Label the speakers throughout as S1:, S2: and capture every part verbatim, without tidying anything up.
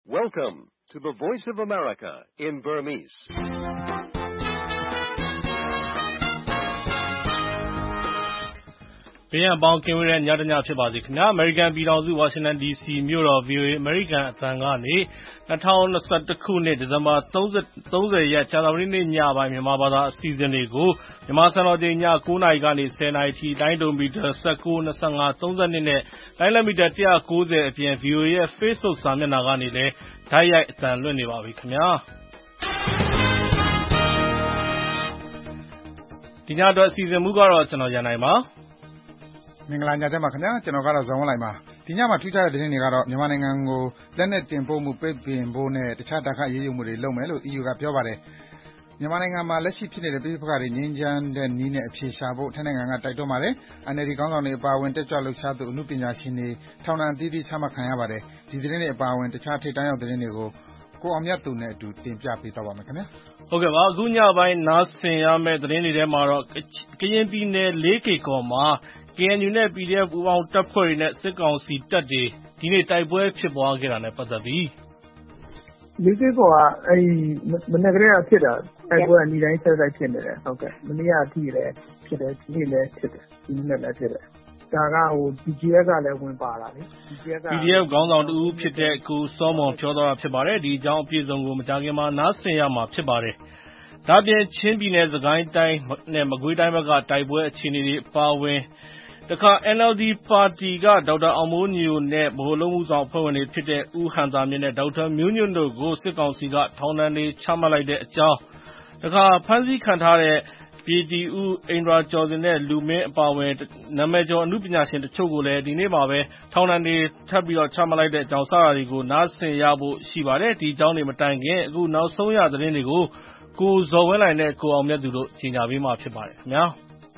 S1: Welcome to the Voice of America in Burmese.
S2: ။ပြန်ပေါင်းကင်ဝေးတဲ့ညတညဖြစ်ပါစေခင်ဗျာ။ American ပြည်ထောင်စု Washington ဒီ စီ မြို့တော် ဗွီအိုအေ American အသံကနေ၂၀၂၁ ခုနှစ် ဒီဇင်ဘာ၃၀ ရက်ကြာသပတေးနေ့ညပိုင်းမြန်မာဘာသာအစီအစဉ်တွေကိုမြန်မာစံတော်ချိန်ည၉ နာရီကနေ ၁၀ နာရီထိတိုင်းဒုံမီတာ၁၉ ၂၅ ၃၂ နဲ့တိုင်းလက်မီတာ၁၉၀အပြင် ဗွီအိုအေရဲ့ Facebook စာမျက်နှာကနေလည်းတိုက်ရိုက်အသံလွှင့်နေပါပြီခင်ဗျာ။ဒီညအတွက်အစီအစဉ်မူကတော့ကျွန်တော်ရန်နိုင်ပါ
S3: မင်္ဂလာညချမ်းပါခင်ဗျာကျွန်တော်ကတော့ဇော်ဝင်းလိုက်ပါဒီညမှာထူးခြားတဲ့သတင်းတွေကတော့မြန်မာနိုင်ငံကိုလက်နက်တင်ပို့မှုပိတ်ပင်ဖို့နဲ့တခြားတိုက်ခိုက်ရေးယူမှုတွေလုပ်မယ်လို့ E U ကပြောပါတယ်မြန်မာနိုင်ငံမှာလက်ရှိဖြစ်နေတဲ့ပြည်ပခါတွေငြိမ်းချမ်းတဲ့နည်းနဲ့အဖြေရှာဖို့ထိုင်းနိုင်ငံကတိုက်တွန်းပါတယ် N L D ခေါင်းဆောင်တွေအပါအဝင်တက်ကြွလှုပ်ရှားသူအမှုပညာရှင်တွေထောင်ဒဏ်အသီးသီးချမှတ်ခံရပါတယ်ဒီသတင်းတွေအပါအဝင်တခြားထိပ်တန်းရောက်သတင်းတွေကိုကိုအောင်မြတ်သူနဲ့အတူတင်ပြပေးသွားပါမယ်ခင်ဗျာ
S2: ဟုတ်ကဲ့ပါအခုညပိုင်းနားဆင်ရမယ့်သတင်းတွေထဲမှာတော့ကရင်ပြည်နယ်လေးကေကော်မှာ K N U နဲ့ P D F ပူးပေါင်းတပ်ဖွဲ့တွေနဲ့စစ်ကောင်စီတပ်တွေဒီနေ့တိုက်ပွဲဖြစ်ပွားခဲ့တာနဲ့ပတ်သက်ပြီး
S4: လေးကေကော်ကအဲဒီမနေ့ကလေးကဖြစ်တာတိုက်ပွဲအနည်းတိုင်းဆက်တိုက်ဖြစ်နေတယ်ဟုတ်ကဲ့မနေ့ကအထိလည်းဖြစ်တယ်ဒီနေ့လည်းဖြစ်တယ်ဒီနေ့လည်းဖြစ်တယ်ဒါကဟို P G F ကလည်းဝင်ပါတာလေ
S2: P D F ခေါင်းဆောင်တူဖြစ်တဲ့ကိုစောမွန်ပြောသွားတာဖြစ်ပါတယ်ဒီအကြောင်းအပြည့်အစုံကိုမကြာခင်မှာနားဆင်ရမှာဖြစ်ပါတယ်ဒါပြင်ချင်းပြည်နယ်စကိုင်းတိုင်းနဲ့မကွေးတိုင်းဘက်ကတိုက်ပွဲအခြေအနေတွေအပါအဝင်တခါ N L D ပါတီကဒေါက်တာအောင်မိုးညိုနဲ့ဗဟိုအလုပ်မှုဆောင်အဖွဲ့ဝင်တွေဖြစ်တဲ့ဦးဟန်သာမြင့်နဲ့ဒေါက်တာမျိုးညွန့်တို့ကိုစစ်ကောင်စီကထောင်ဒဏ်တွေချမှတ်လိုက်တဲ့အကြောင်းတခါဖမ်းဆီးခံထားတဲ့ပြည်တီဦးအိန္ဒြာကျော်စင်နဲ့လူမင်းအပါအဝင်နာမည်ကျော်အမှုပညာရှင်တချို့ကိုလည်းဒီနေ့မှာပဲထောင်ဒဏ်တွေထပ်ပြီးတော့ချမှတ်လိုက်တဲ့အကြောင်းစတာတွေကိုနားဆင်ရဖို့ရှိပါတယ်ဒီအကြောင်းတွေမတိုင်ခင်အခုနောက်ဆုံးရသတင်းတွေကိုကိုဇော်ဝင်းလိုင်နဲ့ကိုအောင်မြတ်သူတို့ကြီးညာပေးမှာဖြစ်ပါတယ်ခင်ဗျာ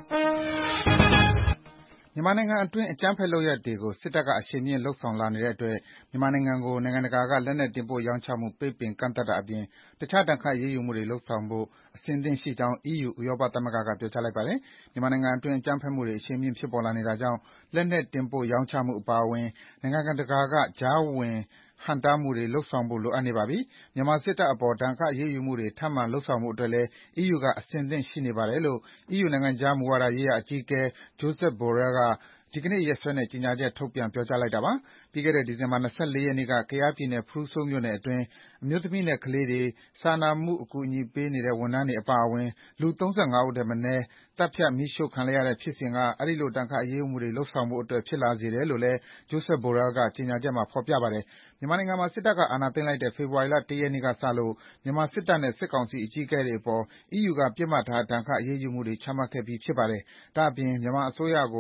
S3: မြန်မာနိုင်ငံအတွင်းအကြမ်းဖက်လုပ်ရပ်တွေကိုစစ်တပ်ကအရှိန်မြင့်လုပ်ဆောင်လာနေတဲ့အတွက်မြန်မာနိုင်ငံကိုနိုင်ငံတကာကလက်နက်တင်ပို့ရောင်းချမှုပိတ်ပင်ကန့်သတ်တာအပြင်တခြားတန်ခါရေးယူမှုတွေလုပ်ဆောင်ဖို့အစဉ်သင့်ရှိကြောင်း E U ဥရောပသမဂ္ဂကပြောကြားလိုက်ပါတယ်မြန်မာနိုင်ငံအတွင်းအကြမ်းဖက်မှုတွေအရှိန်မြင့်ဖြစ်ပေါ်လာနေတာကြောင့်လက်နက်တင်ပို့ရောင်းချမှုအပါအဝင်နိုင်ငံတကာကကြားဝင်ဟန့်တားမှုတွေလုပ်ဆောင်ဖို့လိုအပ်နေပါပြီမြန်မာစစ်တပ်အပေါ်တန်ခါရေးယူမှုတွေထပ်မံလုပ်ဆောင်ဖို့အတွက်လည်း E U ကအစဉ်သင့်ရှိနေပါတယ်လို့ E U နိုင်ငံခြားမူဝါဒရေးရာအကြီးအကဲ Josep Borrell ကဒီကနေ့ရက်စွဲနဲ့ကြေညာချက်ထုတ်ပြန်ပြောကြားလိုက်တာပါပြီးခဲ့တဲ့ဒီဇင်ဘာလ၂၄ရက်နေ့ကကယားပြည်နယ်ဖရူးဆိုးမြို့နယ်အတွင်းအမျိုးသမီးနဲ့ကလေးတွေစာနာမှုအကူအညီပေးနေတဲ့ဝန်ထမ်းတွေအပါအဝင်လူ၃၅ဦးထက်မနည်းသတ်ဖြတ်မီးရှို့ခံလိုက်ရတဲ့ဖြစ်စဉ်ကအဲဒီလိုတန်ခါအရေးယူမှုတွေလုပ်ဆောင်ဖို့အတွက်ဖြစ်လာစေတယ်လို့လည်း Josep Borrell ကကြေညာချက်မှာဖော်ပြပါတယ်မြန်မာနိုင်ငံမှာစစ်တပ်ကအာဏာသိမ်းလိုက်တဲ့ဖေဖော်ဝါရီလ၁ရက်နေ့ကစလို့မြန်မာစစ်တပ်နဲ့စစ်ကောင်စီအကြီးအကဲတွေအပေါ် E U ကပစ်မှတ်ထားဒဏ်ခတ်အရေးယူမှုတွေချမှတ်ခဲ့ပြီးဖြစ်ပါတယ်ဒါ့အပြင်မြန်မာအစိုးရကို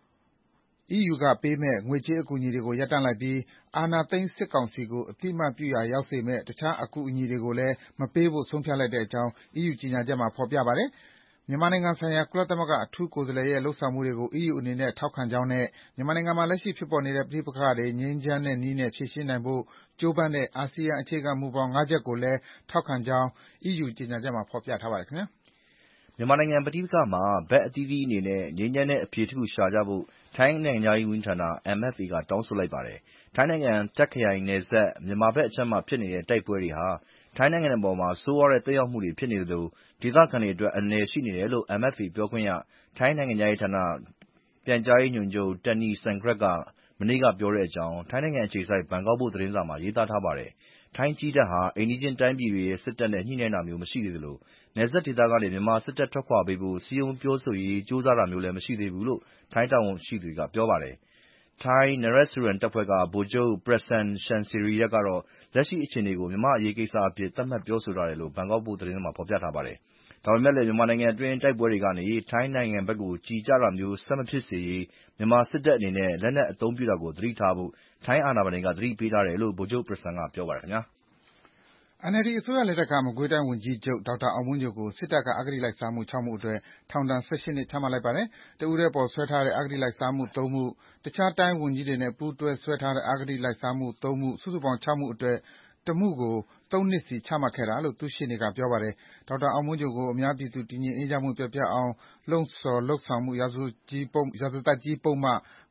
S3: E U ကပေးမယ့်ငွေကြေးအကူအညီတွေကိုရပ်တန့်လိုက်ပြီးအာဏာသိမ်းစစ်ကောင်စီကိုအသိအမှတ်ပြုရာရောက်စေမယ့်တခြားအကူအညီတွေကိုလည်းမပေးဖို့ဆုံးဖြတ်လိုက်တဲ့အကြောင်း E U ကြေညာချက်မှာဖော်ပြပါတယ်မြန်မာနိုင်ငံဆိုင်ရာကုလသမဂ္ဂအထူးကိုယ်စားလှယ်ရဲ့လုပ်ဆောင်မှုတွေကို E U အနေနဲ့ထောက်ခံကြောင်းနဲ့မြန်မာနိုင်ငံမှာလက်ရှိဖြစ်ပေါ်နေတဲ့ပဋိပက္ခတွေငြိမ်းချမ်းတဲ့နည်းနဲ့ဖြေရှင်းနိုင်ဖို့ကြိုးပမ်းတဲ့အာဆီယံအခြေခံမူဘောင်ငါးချက်ကိုလည်းထောက်ခံကြောင်း E U ကြေညာချက်မှာဖော်ပြထားပါတယ်ခင်ဗျာ
S5: မြန်မာနိုင်ငံပဋိပက္ခမှာဘက်အသီးသီးအနေနဲ့ငြိမ်းချမ်းတဲ့အဖြေတစ်ခုရှာကြဖို့ထိုင်းနိုင်ငံသားရေးဝန်ကြီးဌာန M F A ကတောင်းဆိုလိုက်ပါတယ်။ထိုင်းနိုင်ငံတာ့ခ်ခရိုင်နယ်စပ်မြန်မာဘက်အခြမ်းမှာဖြစ်နေတဲ့တိုက်ပွဲတွေဟာထိုင်းနိုင်ငံအပေါ်မှာဆိုးရွားတဲ့သက်ရောက်မှုတွေဖြစ်နေသလိုဒေသခံတွေအတွက်အန္တရာယ်ရှိနေတယ်လို့ M F A ပြောခွင့်ရထိုင်းနိုင်ငံခြားရေးဌာနပြန်ကြားရေးညွှန်ချုပ် Tanee Sangrat ကမနေ့ကပြောတဲ့အကြောင်းထိုင်းနိုင်ငံအခြေစိုက်ဘန်ကောက်ပို့စ်သတင်းစာမှာရေးသားထားပါတယ်။ထိုင်းကြည်းတပ်ဟာအိမ်နီးချင်းတိုင်းပြည်တွေရဲ့စစ်တပ်နဲ့ညှိနှိုင်းတာမျိုးမရှိသေးသလိုနယ်စပ်ဒေသကနေမြန်မာစစ်တပ်ထွက်ခွာပေးဖို့စည်းရုံးပြောဆိုရေးကြိုးစားတာမျိုးလည်းမရှိသေးဘူးလို့ထိုင်းတာဝန်ရှိသူတွေကပြောပါတယ်။ထိုင်း Naresuan တပ်ဖွဲ့ကဗိုလ်ချုပ် Prasan Saengsirirak ကတော့လက်ရှိအခြေအနေကိုမြန်မာ့အရေးကိစ္စအဖြစ်သတ်မှတ်ပြောဆိုထားတယ်လို့ဘန်ကောက်ပို့စ်သတင်းမှာဖော်ပြထားပါတယ်။ဒါပေမဲ့လည်းမြန်မာနိုင်ငံအတွင်းတိုက်ပွဲတွေကနေထိုင်းနိုင်ငံဘက်ကိုကျည်ကျတာမျိုးဆက်မဖြစ်စေရေးမြန်မာစစ်တပ်အနေနဲ့လက်နက်အသုံးပြုတာကိုသတိထားဖို့ထိုင်းအာဏာပိုင်တွေကသတိပေးထားတယ်လို့ဗိုလ်ချုပ် Prasan ကပြောပါတယ်ခင်ဗျာ
S3: ။ N L D အစိုးရလက်ထက်ကမကွေးတိုင်းဝန်ကြီးချုပ်ဒေါက်တာအောင်မိုးညိုကိုစစ်တပ်ကအဂတိလိုက်စားမှု၆မှုအတွက်ထောင်ဒဏ်၁၈နှစ်ချမှတ်လိုက်ပါတယ်။တဦးတည်းအပေါ်စွဲထားတဲ့အဂတိလိုက်စားမှု၃မှုတခြားတိုင်းဝန်ကြီးတွေနဲ့ပူးတွဲစွဲထားတဲ့အဂတိလိုက်စားမှု၃မှုစုစုပေါင်း၆မှုအတွက်တမှုကိုသုံးနှစ်စီချမှတ်ခဲ့တာလို့သူ့ရှေ့နေကပြောပါတယ်။ဒေါက်တာအောင်မိုးညိုကိုအများပြည်သူတည်ငြိမ်အေးချမ်းမှုပျက်ပြားအောင်လှုံ့ဆော်လုပ်ဆောင်မှုရာဇသတ်ကြီးပုဒ်မ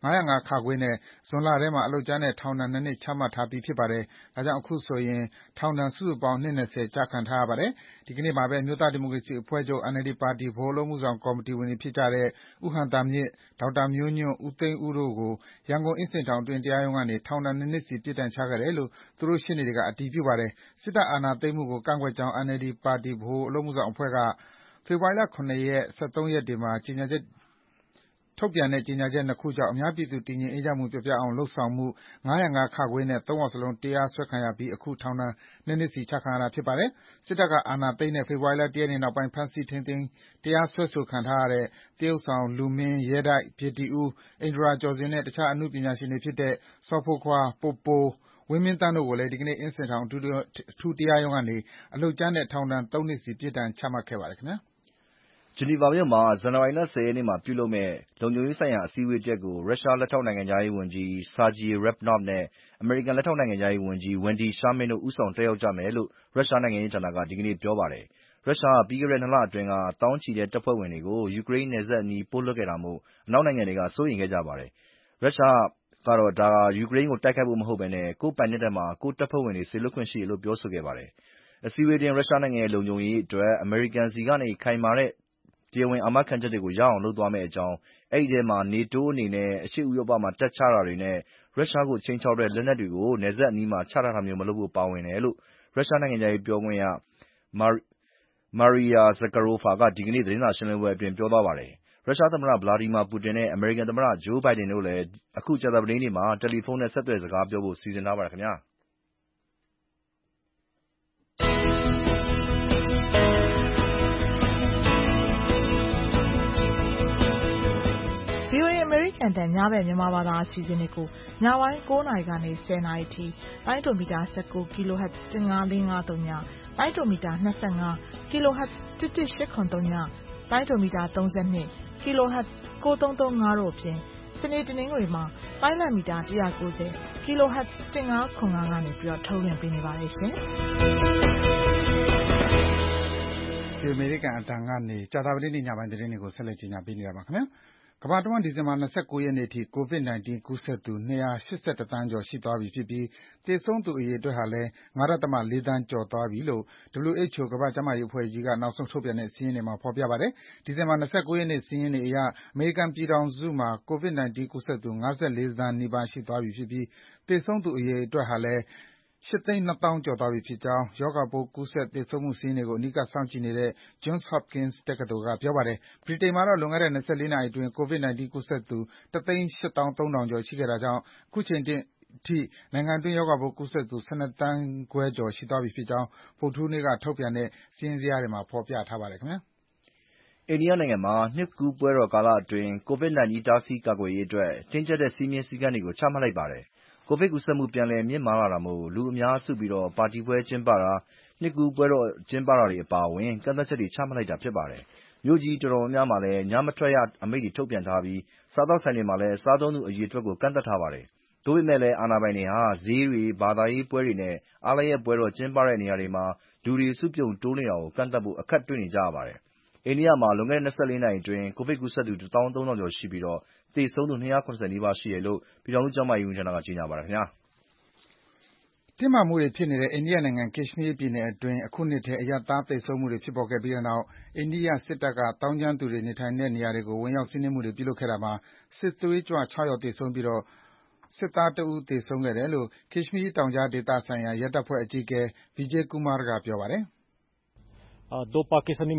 S3: ၅၀၅ ခ နဲ့ ဇွန်လထဲမှာအလုပ်ကြမ်းနဲ့ထောင်ဒဏ် နှစ်နှစ်ချမှတ်ထားပြီးဖြစ်ပါတယ်။ ဒါကြောင့်အခုဆိုရင် ထောင်ဒဏ်စုစုပေါင်း နှစ် ၂၀ ကျခံထားရပါတယ်။ ဒီကနေ့မှာပဲ အမျိုးသားဒီမိုကရေစီအဖွဲ့ချုပ် အန်အယ်လ်ဒီပါတီ ဗဟိုအလုပ်အမှုဆောင်ကော်မတီဝင်တွေဖြစ်ကြတဲ့ ဦးဟံသာမြင့်၊ ဒေါက်တာမျိုးညွန့်၊ ဦးသိန်းဦးတို့ကို ရန်ကုန်အင်းစိန်ထောင်တွင်း တရားရုံးကနေ ထောင်ဒဏ် ၂ နှစ်စီ ပြစ်ဒဏ်ချခဲ့တယ်လို့ သူတို့ရှေ့နေတွေက အတည်ပြုပါတယ်။ စစ်တပ်အာဏာသိမ်းမှုကိုကန့်ကွက်ကြောင်း အန်အယ်လ်ဒီပါတီ ဗဟိုအလုပ်အမှုဆောင်အဖွဲ့က ဖေဖော်ဝါရီလ ၇ ရက်၊ ၁၃ ရက်တွေမှာ ထုတ်ပြန်တဲ့ ကြေညာချက် နှစ်ခုကြောင့် အများပြည်သူ တည်ငြိမ်အေးချမ်းမှု ပျက်ပြားအောင်လုပ်ဆောင်မှု ၅၀၅ ခ နဲ့ သုံးယောက်စလုံး တရားစွဲခံရပြီး အခု ထောင်ဒဏ် ၂ နှစ်စီ ချခံရတာဖြစ်ပါတယ်။ စစ်တပ်ကအာဏာသိမ်းတဲ့ ဖေဖော်ဝါရီလ ၁ ရက်နေ့နောက်ပိုင်း ဖမ်းဆီးထိန်းသိမ်း တရားစွဲဆိုခံထားရတဲ့ သရုပ်ဆောင်လူမင်း၊ ရဲတိုက်၊ ပြေတီဦး၊ ဣန္ဒရာကျော်ဇင်နဲ့ တခြားအနုပညာရှင်တွေဖြစ်တဲ့ စောဖိုးခွား၊ ပိုပို၊ ဝင်းမင်းသန်းတို့ကိုလည်း ဒီကနေ့ အင်းစိန်ထောင် အထူးတရားရုံးကနေ အလုပ်ကြမ်းနဲ့ ထောင်ဒဏ် သုံးနှစ်စီ ပြစ်ဒဏ်ချမှတ်ခဲ့ပါတယ်။
S5: ဂျနီဗာမြို့မှာ ဇန်နဝါရီလ ၁၀ ရက်နေ့မှာပြုလုပ်မယ့် လုံခြုံရေးဆိုင်ရာအစည်းအဝေးတရပ်ကို ရုရှားလက်ထောက်နိုင်ငံခြားရေးဝန်ကြီး Sergei Ryabkov နဲ့ အမေရိကန်လက်ထောက်နိုင်ငံခြားရေးဝန်ကြီး Wendy Sherman တို့ ဦးဆောင်တက်ရောက်ကြမယ်လို့ ရုရှားနိုင်ငံခြားရေးဌာနက ဒီကနေ့ပြောပါတယ်။ ရုရှားက ပြီးခဲ့တဲ့ နှစ်လအတွင်း သောင်းချီတဲ့တပ်ဖွဲ့ဝင်တွေကို ယူကရိန်းနယ်စပ်အနီး ပို့လွှတ်ခဲ့တာမို့ အနောက်နိုင်ငံတွေက စိုးရိမ်ခဲ့ကြပါတယ်။ ရုရှားကတော့ ဒါဟာ ယူကရိန်းကိုတိုက်ခိုက်ဖို့မဟုတ်ဘဲ ကိုယ့်ပိုင်နက်ထဲမှာ ကိုယ့်တပ်ဖွဲ့ဝင်တွေ စေလွှတ်ခွင့်ရှိတယ်လို့ ပြောဆိုခဲ့ပါတယ်။ အစည်းအဝေးအတွင်း ရုရှားနိုင်ငံရဲ့လုံခြုံရေးအတွက် အမေရိကန်ဆီကနေ ခိုင်မာတဲ့ တရားဝင်အာမခံချက်တွေရအောင် လုပ်သွားမယ့်အကြောင်း၊ အဲဒီထဲမှာ နေတိုးအနေနဲ့ အရှေ့ဥရောပမှာ တပ်ချတာတွေနဲ့ ရုရှားကိုခြိမ်းခြောက်တဲ့ လက်နက်တွေကို နယ်စပ်အနီးမှာ ချထားတာမျိုးမလုပ်ဖို့ ပါဝင်တယ်လို့ ရုရှားနိုင်ငံခြားရေးပြောခွင့်ရ Maria Zakharova က ဒီကနေ့ သတင်းစာရှင်းလင်းပွဲအတွင်း ပြောသွားပါတယ်။ ရုရှားသမ္မတ Vladimir Putin နဲ့ အမေရိကန်သမ္မတ Joe Biden တို့လည်း အခု ကြာသပတေးနေ့မှာ တယ်လီဖုန်းနဲ့ ဆက်သွယ်စကားပြောဖို့ စီစဉ်ထားပါတယ်ခင်ဗျာ။
S6: VOA အမေရိကန်အသံ ညဘက်မြန်မာဘာသာအစီအစဉ်တွေကို ညပိုင်း ၉ နာရီကနေ ၁၀ နာရီအထိ တိုင်းတွန်မီတာ ၁၉ kHz ၁၅၄၅၃ ည၊ တိုင်းတွန်မီတာ ၂၅ kHz ၁၁၈၇၃ ည၊ တိုင်းတွန်မီတာ ၃၂ kHz ၉၃၃၅ တို့အပြင် စနေ၊ တနင်္ဂနွေမှာ တိုင်းလတ်မီတာ ၁၉၀ kHz ၁၅၇၅ ကနေ ထုတ်လွှင့်ပေးနေပါတယ်ရှင်။
S3: ဒီအမေရိကန်အသံကနေ ကြာသပတေးနေ့ညပိုင်းသတင်းတွေကို ဆက်လက်ကြေညာပေးနေတာပါခင်ဗျာ။ ကမ္ဘာတဝန်း ဒီဇင်ဘာ ၂၉ ရက်နေ့အထိ ကိုဗစ် ၁၉ ကူးစက်သူ ၂၈၁ သန်းကျော်ရှိသွားပြီဖြစ်ပြီး သေဆုံးသူအရေအတွက်ဟာလည်း ၅.၄ သန်းကျော်သွားပြီလို့ ဒဗ္ဗလျူ အိတ်ချ်အို ကမ္ဘာ့ကျန်းမာရေးအဖွဲ့ကြီးက နောက်ဆုံးထုတ်ပြန်တဲ့ စာရင်းတွေမှာ ဖော်ပြပါတယ်။ ဒီဇင်ဘာ ၂၉ ရက်နေ့ စာရင်းတွေအရ အမေရိကန်ပြည်ထောင်စုမှာ ကိုဗစ် ၁၉ ကူးစက်သူ ၅၄ သန်းနီးပါးရှိသွားပြီဖြစ်ပြီး သေဆုံးသူအရေအတွက်ဟာလည်း ၈ သိန်း ၂ သောင်းကျော်သွားပြီဖြစ်ကြောင်း ရောဂါပိုး ကူးစက် သေဆုံးမှုစာရင်းတွေကို အနီးကပ်စောင့်ကြည့်နေတဲ့ Johns Hopkins တက္ကသိုလ်က ပြောပါတယ်။ ဗြိတိန်မှာတော့ လွန်ခဲ့တဲ့ ၂၄ နာရီအတွင်း ကိုဗစ် ၁၉ ကူးစက်သူ ၁ သိန်း ၈ သောင်း ၃ ထောင်ကျော်ရှိခဲ့တာကြောင့် အခုချိန်ထိ နိုင်ငံအတွင်း ရောဂါပိုးကူးစက်သူ ၁၂ သန်းခွဲကျော်ရှိသွားပြီဖြစ်ကြောင်း ဗုဒ္ဓဟူးနေ့က ထုတ်ပြန်တဲ့ စာရင်းဇယားတွေမှာ ဖော်ပြထားပါတယ်။ အိန္ဒိ
S5: ယနိုင်ငံမှာ နှစ်ကူးပွဲတော်ကာလအတွင်း ကိုဗစ် ၁၉ တားဆီးကာကွယ်ရေးအတွက် တင်းကျပ်တဲ့ စည်းမျဉ်းစည်းကမ်းတွေကို ချမှတ်လိုက်ပါတယ်။ ကိုဗစ်ကူးစက်မှု ပြန်လည်မြင့်မားလာတာမို့ လူအများစုပြီး ပါတီပွဲကျင်းပတာ၊ နှစ်ကူးပွဲတော်ကျင်းပတာတွေအပါအဝင် ကန့်သတ်ချက်တွေ ချမှတ်လိုက်တာဖြစ်ပါတယ်။ မြို့ကြီးအတော်များများမှာလည်း ညမထွက်ရအမိန့်ထုတ်ပြန်ထားပြီး စားသောက်ဆိုင်တွေမှာလည်း စားသုံးသူအရေအတွက်ကို ကန့်သတ်ထားပါတယ်။ သို့ပေမယ့်လည်း အာဏာပိုင်တွေဟာ ဈေးတွေ၊ ဘာသာရေးပွဲတွေနဲ့ အားလပ်ရက်ပွဲတော်ကျင်းပတဲ့နေရာတွေမှာ လူတွေ စုပြုံတိုးနေတာကို ကန့်သတ်ဖို့ အခက်တွေ့နေကြရပါတယ်။ အိန္ဒိယမှာ လွန်ခဲ့တဲ့ ၂၄ နာရီအတွင်း ကိုဗစ်ကူးစက်သူ ၁ သောင်း ၃ ထောင်ကျော်ရှိပြီး သေဆုံးသူ ၂၇၀ နီးပါးရှိတယ်လို့ ပြည်ထောင်စုကျန်းမာရေးဝန်ကြီးဌာနက ကြေညာပါတယ်။
S3: တင်းမာမှုတွေဖြစ်နေတဲ့ အိန္ဒိယနိုင်ငံ Kashmir ပြည်နယ်အတွင်း အခုနှစ်ထဲ အရပ်သားသေဆုံးမှုတွေဖြစ်ပေါ်ခဲ့ပြီးတဲ့နောက် အိန္ဒိယစစ်တပ်က သောင်းကျန်းသူတွေနေထိုင်တဲ့နေရာတွေကို ဝင်ရောက်စီးနင်းမှုတွေပြုလုပ်ခဲ့တာမှာ စစ်သွေးကြွ ၆ ယောက်သေဆုံးပြီး စစ်သားတဦး သေဆုံးခဲ့တယ်လို့ Kashmir တောင်ကြားဒေသဆိုင်ရာ ရဲတပ်ဖွဲ့အကြီးအကဲ Vijay Kumar က ပြောပါတယ်။
S7: “ပါကစ္စတန်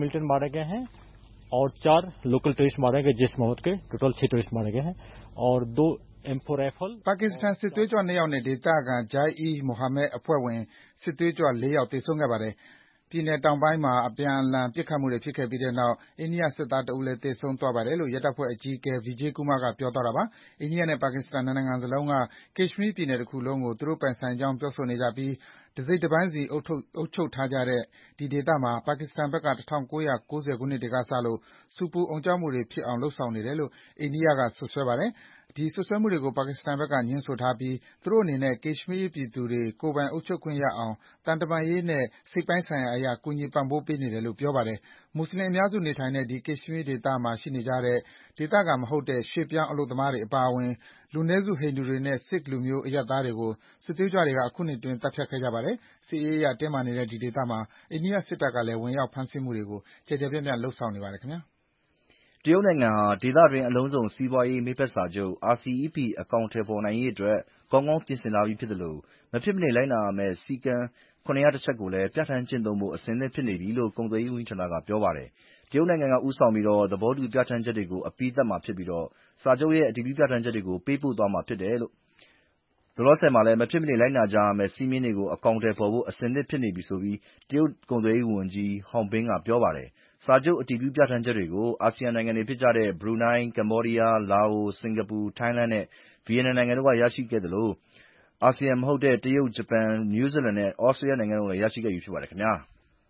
S3: စစ်သွေးကြွ နှစ် ယောက်နဲ့ ဒေသခံ Jaish-e-Mohammed အဖွဲ့ဝင် စစ်သွေးကြွ ၄ ယောက် သေဆုံးခဲ့ပါတယ်။ ပြည်နယ်တောင်ပိုင်းမှာ အပြန်အလှန် ပစ်ခတ်မှုတွေဖြစ်ခဲ့ပြီးတဲ့နောက် အိန္ဒိယစစ်သားတဦးလည်း သေဆုံးသွားပါတယ်” လို့ ရဲတပ်ဖွဲ့အကြီးအကဲ Vijay Kumar က ပြောသွားတာပါ။ အိန္ဒိယနဲ့ ပါကစ္စတန် နှစ်နိုင်ငံစလုံးက Kashmir ပြည်နယ်တခုလုံးကို သူတို့ပိုင်ဆိုင်ကြောင်း ပြောဆိုနေကြပြီး တစိတ်တပိုင်းစီ အုပ်ချုပ်ထားကြတဲ့ ဒီဒေသမှာ ပါကစ္စတန်ဘက်က ၁၉၉၀ ခုနှစ်တွေကစလို့ ဆူပူအုံကြွမှုတွေဖြစ်အောင် လုပ်ဆောင်နေတယ်လို့ အိန္ဒိယက စွပ်စွဲပါတယ်။ဒီစွပ်စွဲမှုတွေကိုပါကစ္စတန်ဘက်ကငြင်းဆိုထားပြီးသူတို့အနေနဲ့ကက်ရှ်မီးယားပြည်သူတွေကိုယ်ပိုင်အုပ်ချုပ်ခွင့်ရအောင်သံတမန်ရေးနဲ့စိတ်ပိုင်းဆိုင်ရာအရကူညီပံ့ပိုးပေးနေတယ်လို့ပြောပါတယ်။မွတ်ဆလင်အများစုနေထိုင်တဲ့ဒီကက်ရှ်မီးယားဒေသမှာရှိနေကြတဲ့ဒေသခံမဟုတ်တဲ့ရွှေ့ပြောင်းအလုပ်သမားတွေအပါအဝင်လူနည်းစုဟိန္ဒူတွေနဲ့ Sikh လူမျိုးအရပ်သားတွေကိုစစ်သွေးကြွတွေကအခုနှစ်အတွင်းသတ်ဖြတ်ခဲ့ကြပါတယ်။စစ်ရေးအရတင်းမာနေတဲ့ဒီဒေသမှာအိန္ဒိယစစ်တပ်ကလည်းဝင်ရောက်ဖမ်းဆီးမှုတွေကိုကျယ်ကျယ်ပြန့်ပြန့်လုပ်ဆောင်နေပါတယ်ခင်ဗျာ
S5: ။တရုတ်နိုင်ငံဟာဒေသတွင်းအလုံးစုံစီးပွားရေးမိတ်ဖက်စာချုပ် အာစီအီပီ အကောင်အထည်ဖော်နိုင်ရေးအတွက်ကောင်းကောင်းပြင်ဆင်လာပြီဖြစ်သလိုမဖြစ်မနေလိုက်နာရမယ့်စည်းကမ်းခုနှစ်ရာတစ်ချက်ကိုလည်းပြဋ္ဌာန်းကျင့်သုံးဖို့အဆင်သင့်ဖြစ်နေပြီလို့ကုန်သွယ်ရေးဝန်ကြီးဌာနကပြောပါတယ်။တရုတ်နိုင်ငံကဦးဆောင်ပြီးသဘောတူပြဋ္ဌာန်းချက်တွေကိုအပြီးသတ်မှာဖြစ်ပြီးစာချုပ်ရဲ့အတည်ပြုပြဋ္ဌာန်းချက်တွေကိုပေးပို့သွားမှာဖြစ်တယ်လို့လောလောဆယ်မှာလည်းမဖြစ်မနေလိုက်နာကြရမယ့်စည်းမျဉ်းတွေကိုအကောင်အထည်ဖော်ဖို့အဆင်သင့်ဖြစ်နေပြီဆိုပြီးတရုတ်ကုန်သွယ်ရေးဝန်ကြီး Hong Bing ကပြောပါတယ်။စာချုပ်အတည်ပြုပြဋ္ဌာန်းချက်တွေကိုအာဆီယံနိုင်ငံတွေဖြစ်ကြတဲ့ဘရူနိုင်း၊ကမ္ဘောဒီးယား၊လာအို၊စင်္ကာပူ၊ထိုင်းလန်နဲ့ဗီယက်နမ်နိုင်ငံတို့ကရရှိခဲ့သလိုအာဆီယံမဟုတ်တဲ့တရုတ်၊ဂျပန်၊နယူးဇီလန်နဲ့သြစတြေးလျနိုင်ငံတို့ကလည်းရရှိခဲ့ပြီဖြစ်ပါတယ်ခင်ဗျာ။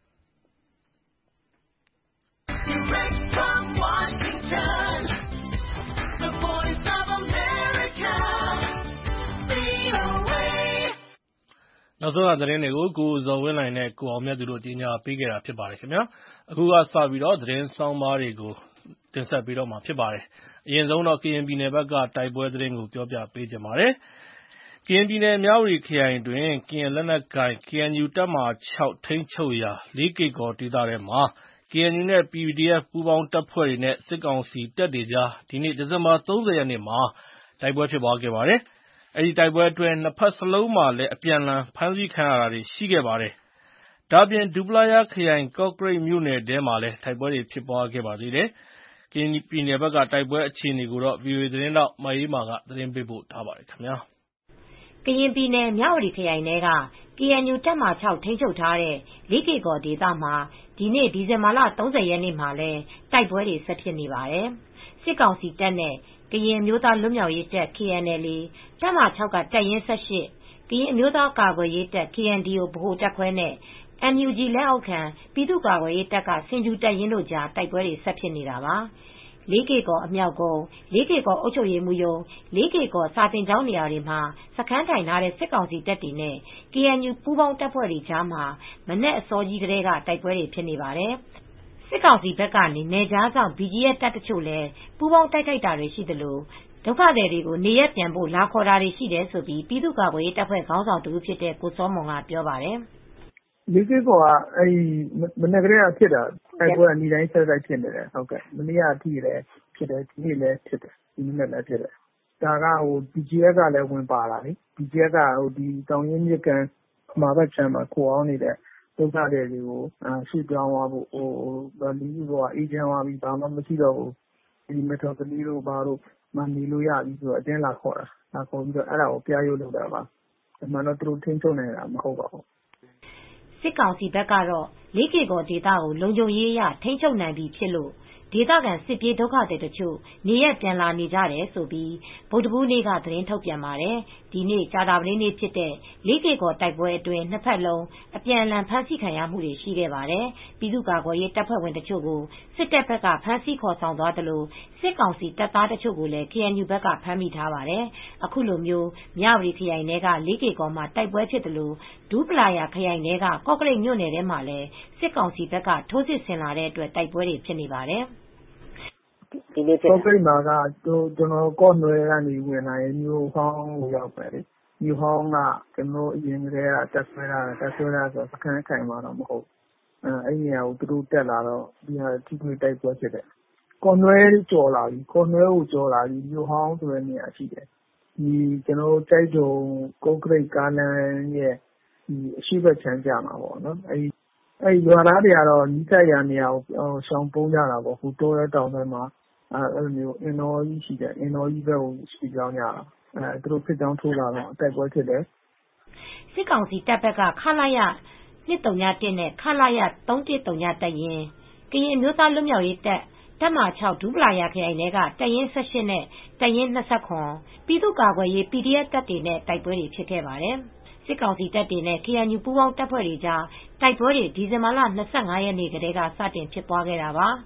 S2: နောက်ဆုံးသတင်းတွေကိုကိုဇော်ဝင်းလှိုင်နဲ့ကိုအောင်မြတ်သူတို့ကြီးညာပေးခဲ့တာဖြစ်ပါတယ်ခင်ဗျာအခုကစပြီးတော့သတင်းဆောင်းပါးတွေကိုတင်ဆက်ပေးတော့မှာဖြစ်ပါတယ်အရင်ဆုံးတော့ကရင်ပြည်နယ်ဘက်ကတိုက်ပွဲသတင်းကိုပြောပြပေးချင်ပါတယ်ကရင်ပြည်နယ်မြဝတီခရိုင်တွင်ကရင်လက်နက်ကိုင် ကေအန်ယူ တပ်မဟာ ၆ ထိန်းချုပ်ရာလေးကေ့ကော်ဒေသထဲမှာ ကေအန်ယူ နဲ့ ပီဒီအက်ဖ် ပူးပေါင်းတပ်ဖွဲ့တွေနဲ့စစ်ကောင်စီတပ်တွေကြားဒီနေ့ဒီဇင်ဘာ ၃၀ ရက်နေ့မှာတိုက်ပွဲဖြစ်ပွားခဲ့ပါတယ်။အဲဒီတိုက်ပွဲအတွင်းနှစ်ဖက်စလုံးမှာလည်းအပြန်အလှန်ဖမ်းဆီးခံရတာတွေရှိခဲ့ပါတယ်။ဒါ့အပြင်ဒူပလာယားခရိုင်ကော့ကရိတ်မြို့နယ်ထဲမှာလည်းတိုက်ပွဲတွေဖြစ်ပွားခဲ့ပါသေးတယ်။ကရင်ပြည်နယ်ဘက်ကတိုက်ပွဲအခြေအနေကိုတော့ဗွီအိုအေသတင်းထောက်မအေးမာကသတင်းပေးပို့ထားပါတယ်ခင်ဗျာ
S8: ။ကရင်ပြည်နယ်မြဝတီခရိုင်ထဲက ကေအန်ယူ တပ်မဟာ ၆ ထိန်းချုပ်ထားတဲ့လေးကေ့ကော်ဒေသမှာဒီနေ့ဒီဇင်ဘာလ ၃၀ ရက်နေ့မှာလည်းတိုက်ပွဲတွေဆက်ဖြစ်နေပါတယ်။စစ်ကောင်စီတပ်နဲ့ကရင်အမျိုးသားလွတ်မြောက်ရေးတပ် ကေအန်အယ်လ်အေ တပ်မဟာ ၆ ကတပ်ရင်း ၁၈ ကရင်အမျိုးသားကာကွယ်ရေးတပ် ကေအန်ဒီအို ဗဟိုတပ်ခွဲနဲ့ အန်ယူဂျီ လက်အောက်ခံပြည်သူ့ကာကွယ်ရေးတပ်က ဆင်ဖြူတပ်ရင်းတို့ကြားတိုက်ပွဲတွေဆက်ဖြစ်နေတာပါ။လေးကေ့ကော်အမြောက်ကုန်းလေးကေ့ကော်အုပ်ချုပ်ရေးမှူးရုံးလေးကေ့ကော်စာသင်ကျောင်းနေရာတွေမှာစခန်းထိုင်ထားတဲ့စစ်ကောင်စီတပ်တွေနဲ့ ကေအန်ယူ ပူးပေါင်းတပ်ဖွဲ့တွေကြားမှာမနက်အစောကြီးကတည်းကတိုက်ပွဲတွေဖြစ်နေပါတယ်။စစ်ကောင်စီဘက်ကနေနယ်ခြားစောင့် ဘီဂျီအက်ဖ် တပ်တချို့လည်းပူးပေါင်းတိုက်ခိုက်တာတွေရှိသလိုဒုက္ခသည်တွေကိုနေရပ်ပြန်ဖို့လာခေါ်တာတွေရှိတယ်လို့ပြည်သူ့ကာကွယ်ရေးတပ်ဖွဲ့ခေါင်းဆောင်တဦးဖြစ်တဲ့ကိုစောမွန်ကပြောပါတယ်
S4: ။လေးကေ့ကော်ကအဲဒီမနက်ကတည်းကဖြစ်တာတိုက်ပွဲကနေ့တိုင်းဆက်တိုက်ဖြစ်နေတယ်ဟုတ်ကဲ့မနေ့ကအထိလည်းဖြစ်တယ်ဒီနေ့လည်းဖြစ်တယ်ဒီနေ့လည်းဖြစ်တယ်ဒါကဟို ဘီဂျီအက်ဖ် ကလည်းဝင်ပါလာလေ ဘီဂျီအက်ဖ် ကဟိုဒီတောင်ရင်းမြစ်ကန်မှာဘက်ခြမ်းမှာခိုအောင်နေတဲ့ဒုက္ခသည်တွေကိုရွှေ့ပြောင်းသွားဖို့ဟိုလူကြီးကအေဂျင့်သွားပြီးဘာမှမရှိတော့ဘူးဒီမထော်ကလေးတို့ဘာလို့မနေလို့ရပြီဆိုတော့အတင်းလာခေါ်တာလာခေါ်ပြီးတော့အဲ့ဒါကိုပြရုပ်လုပ်တာပါဒီမှာတော့သူတို့ထိန်းချုပ်နေတာမဟုတ်ပါဘူး
S8: စစ်ကောင်စီဘက်ကတော့လေးကေ့ကော်ဒေသကိုလုံခြုံရေးအရထိန်းချုပ်နိုင်ပြီဖြစ်လို့ဒေသခံစစ်ပြေးဒုက္ခသည်တချို့နေရပ်ပြန်လာနေကြတယ်ဆိုပြီးဗုဒ္ဓဘူးနေ့ကသတင်းထုတ်ပြန်ပါတယ်ဒီနေ့ကြာတာပတေးနေ့ဖြစ်တဲ့လေးကေ့ကော်တိုက်ပွဲအတွင်းနှစ်ဖက်လုံးအပြန်အလှန်ဖမ်းဆီးခံရမှုတွေရှိခဲ့ပါတယ်ပြည်သူ့ကာကွယ်ရေးတပ်ဖွဲ့ဝင်တချို့ကိုစစ်တပ်ဘက်ကဖမ်းဆီးခေါ်ဆောင်သွားတယ်လို့စစ်ကောင်စီတပ်သားတချို့ကိုလည်း ကေအန်ယူ ဘက်ကဖမ်းမိထားပါတယ်အခုလိုမျိုးမြဝတီခရိုင်ထဲကလေးကေ့ကော်မှာတိုက်ပွဲဖြစ်တယ်လို့ဒူးပလာယာခရိုင်ထဲကကော့ကရိတ်မြို့နယ်ထဲမှာလည်းစစ်ကောင်စီဘက်ကထိုးစစ်ဆင်လာတဲ့အတွက်တိုက်ပွဲတွေဖြစ်နေပါတယ်
S4: ကော့ကရိတ်မှာကကျွန်တော်ကော့နွယ်ကနေဝင်လာရင်မြို့ဟောင်းကိုရောက်ပဲလေမြို့ဟောင်းကကျွန်တော်အရင်ကတည်းကတက်ဆွဲတာတက်ဆွဲတာဆိုစခန်းခိုင်မှာတော့မဟုတ်အဲအဲ့ဒီနေရာကိုသူတို့တက်လာတော့ဒီဟာထိတွေ့တိုက်ပွဲဖြစ်တယ်ကော့နွယ်ကျော်လာပြီကော့နွယ်ကိုကျော်လာပြီမြို့ဟောင်းဆိုတဲ့နေရာရှိတယ်ဒီကျွန်တော်ကြိုက်တုံကော့ကရိတ်ကားလမ်းရဲ့ဒီအရှိတ်ချမ်းကြမှာပေါ့နော်အဲ့အဲ့ရွာသားတွေကတော့နီးစပ်ရာနေရာကိုရှောင်ပုန်းကြတာပေါ့ဟိုတောရဲတောင်ထဲမှာအဲ့လိုမျိုးအင်တော်ကြီးရှိတယ်အင်တော်ကြီးဘက်ကိုရှိကြောင်းကြတာအဲသူတို့ဖြစ်ကြောင်းထိုးလာတော့တိုက်ပွဲဖြစ်တယ်
S8: စစ်ကောင်စီတပ်ဘက်ကခလာရနှစ်တုံညတစ်နဲ့ခလာရသုံးတစ်တုံညတပ်ရင်းကရင်မျိုးသားလွတ်မြောက်ရေးတပ်တပ်မဟာ ၆ ဒူးပလာယာခရိုင်ထဲကတပ်ရင်း ၁၈ နဲ့တပ်ရင်း ၂၇ ပြည်သူ့ကာကွယ်ရေး ပီဒီအက်ဖ် တပ်တွေနဲ့တိုက်ပွဲတွေဖြစ်ခဲ့ပါတယ်စစ်ကောင်စီတပ်တွေနဲ့ ကေအန်ယူ ပူးပေါင်းတပ်ဖွဲ့တွေကြားတိုက်ပွဲတွေဒီဇင်ဘာလ ၂၅ ရက်နေ့ကတည်းကစတင်ဖြစ်ပွားခဲ့တာပါ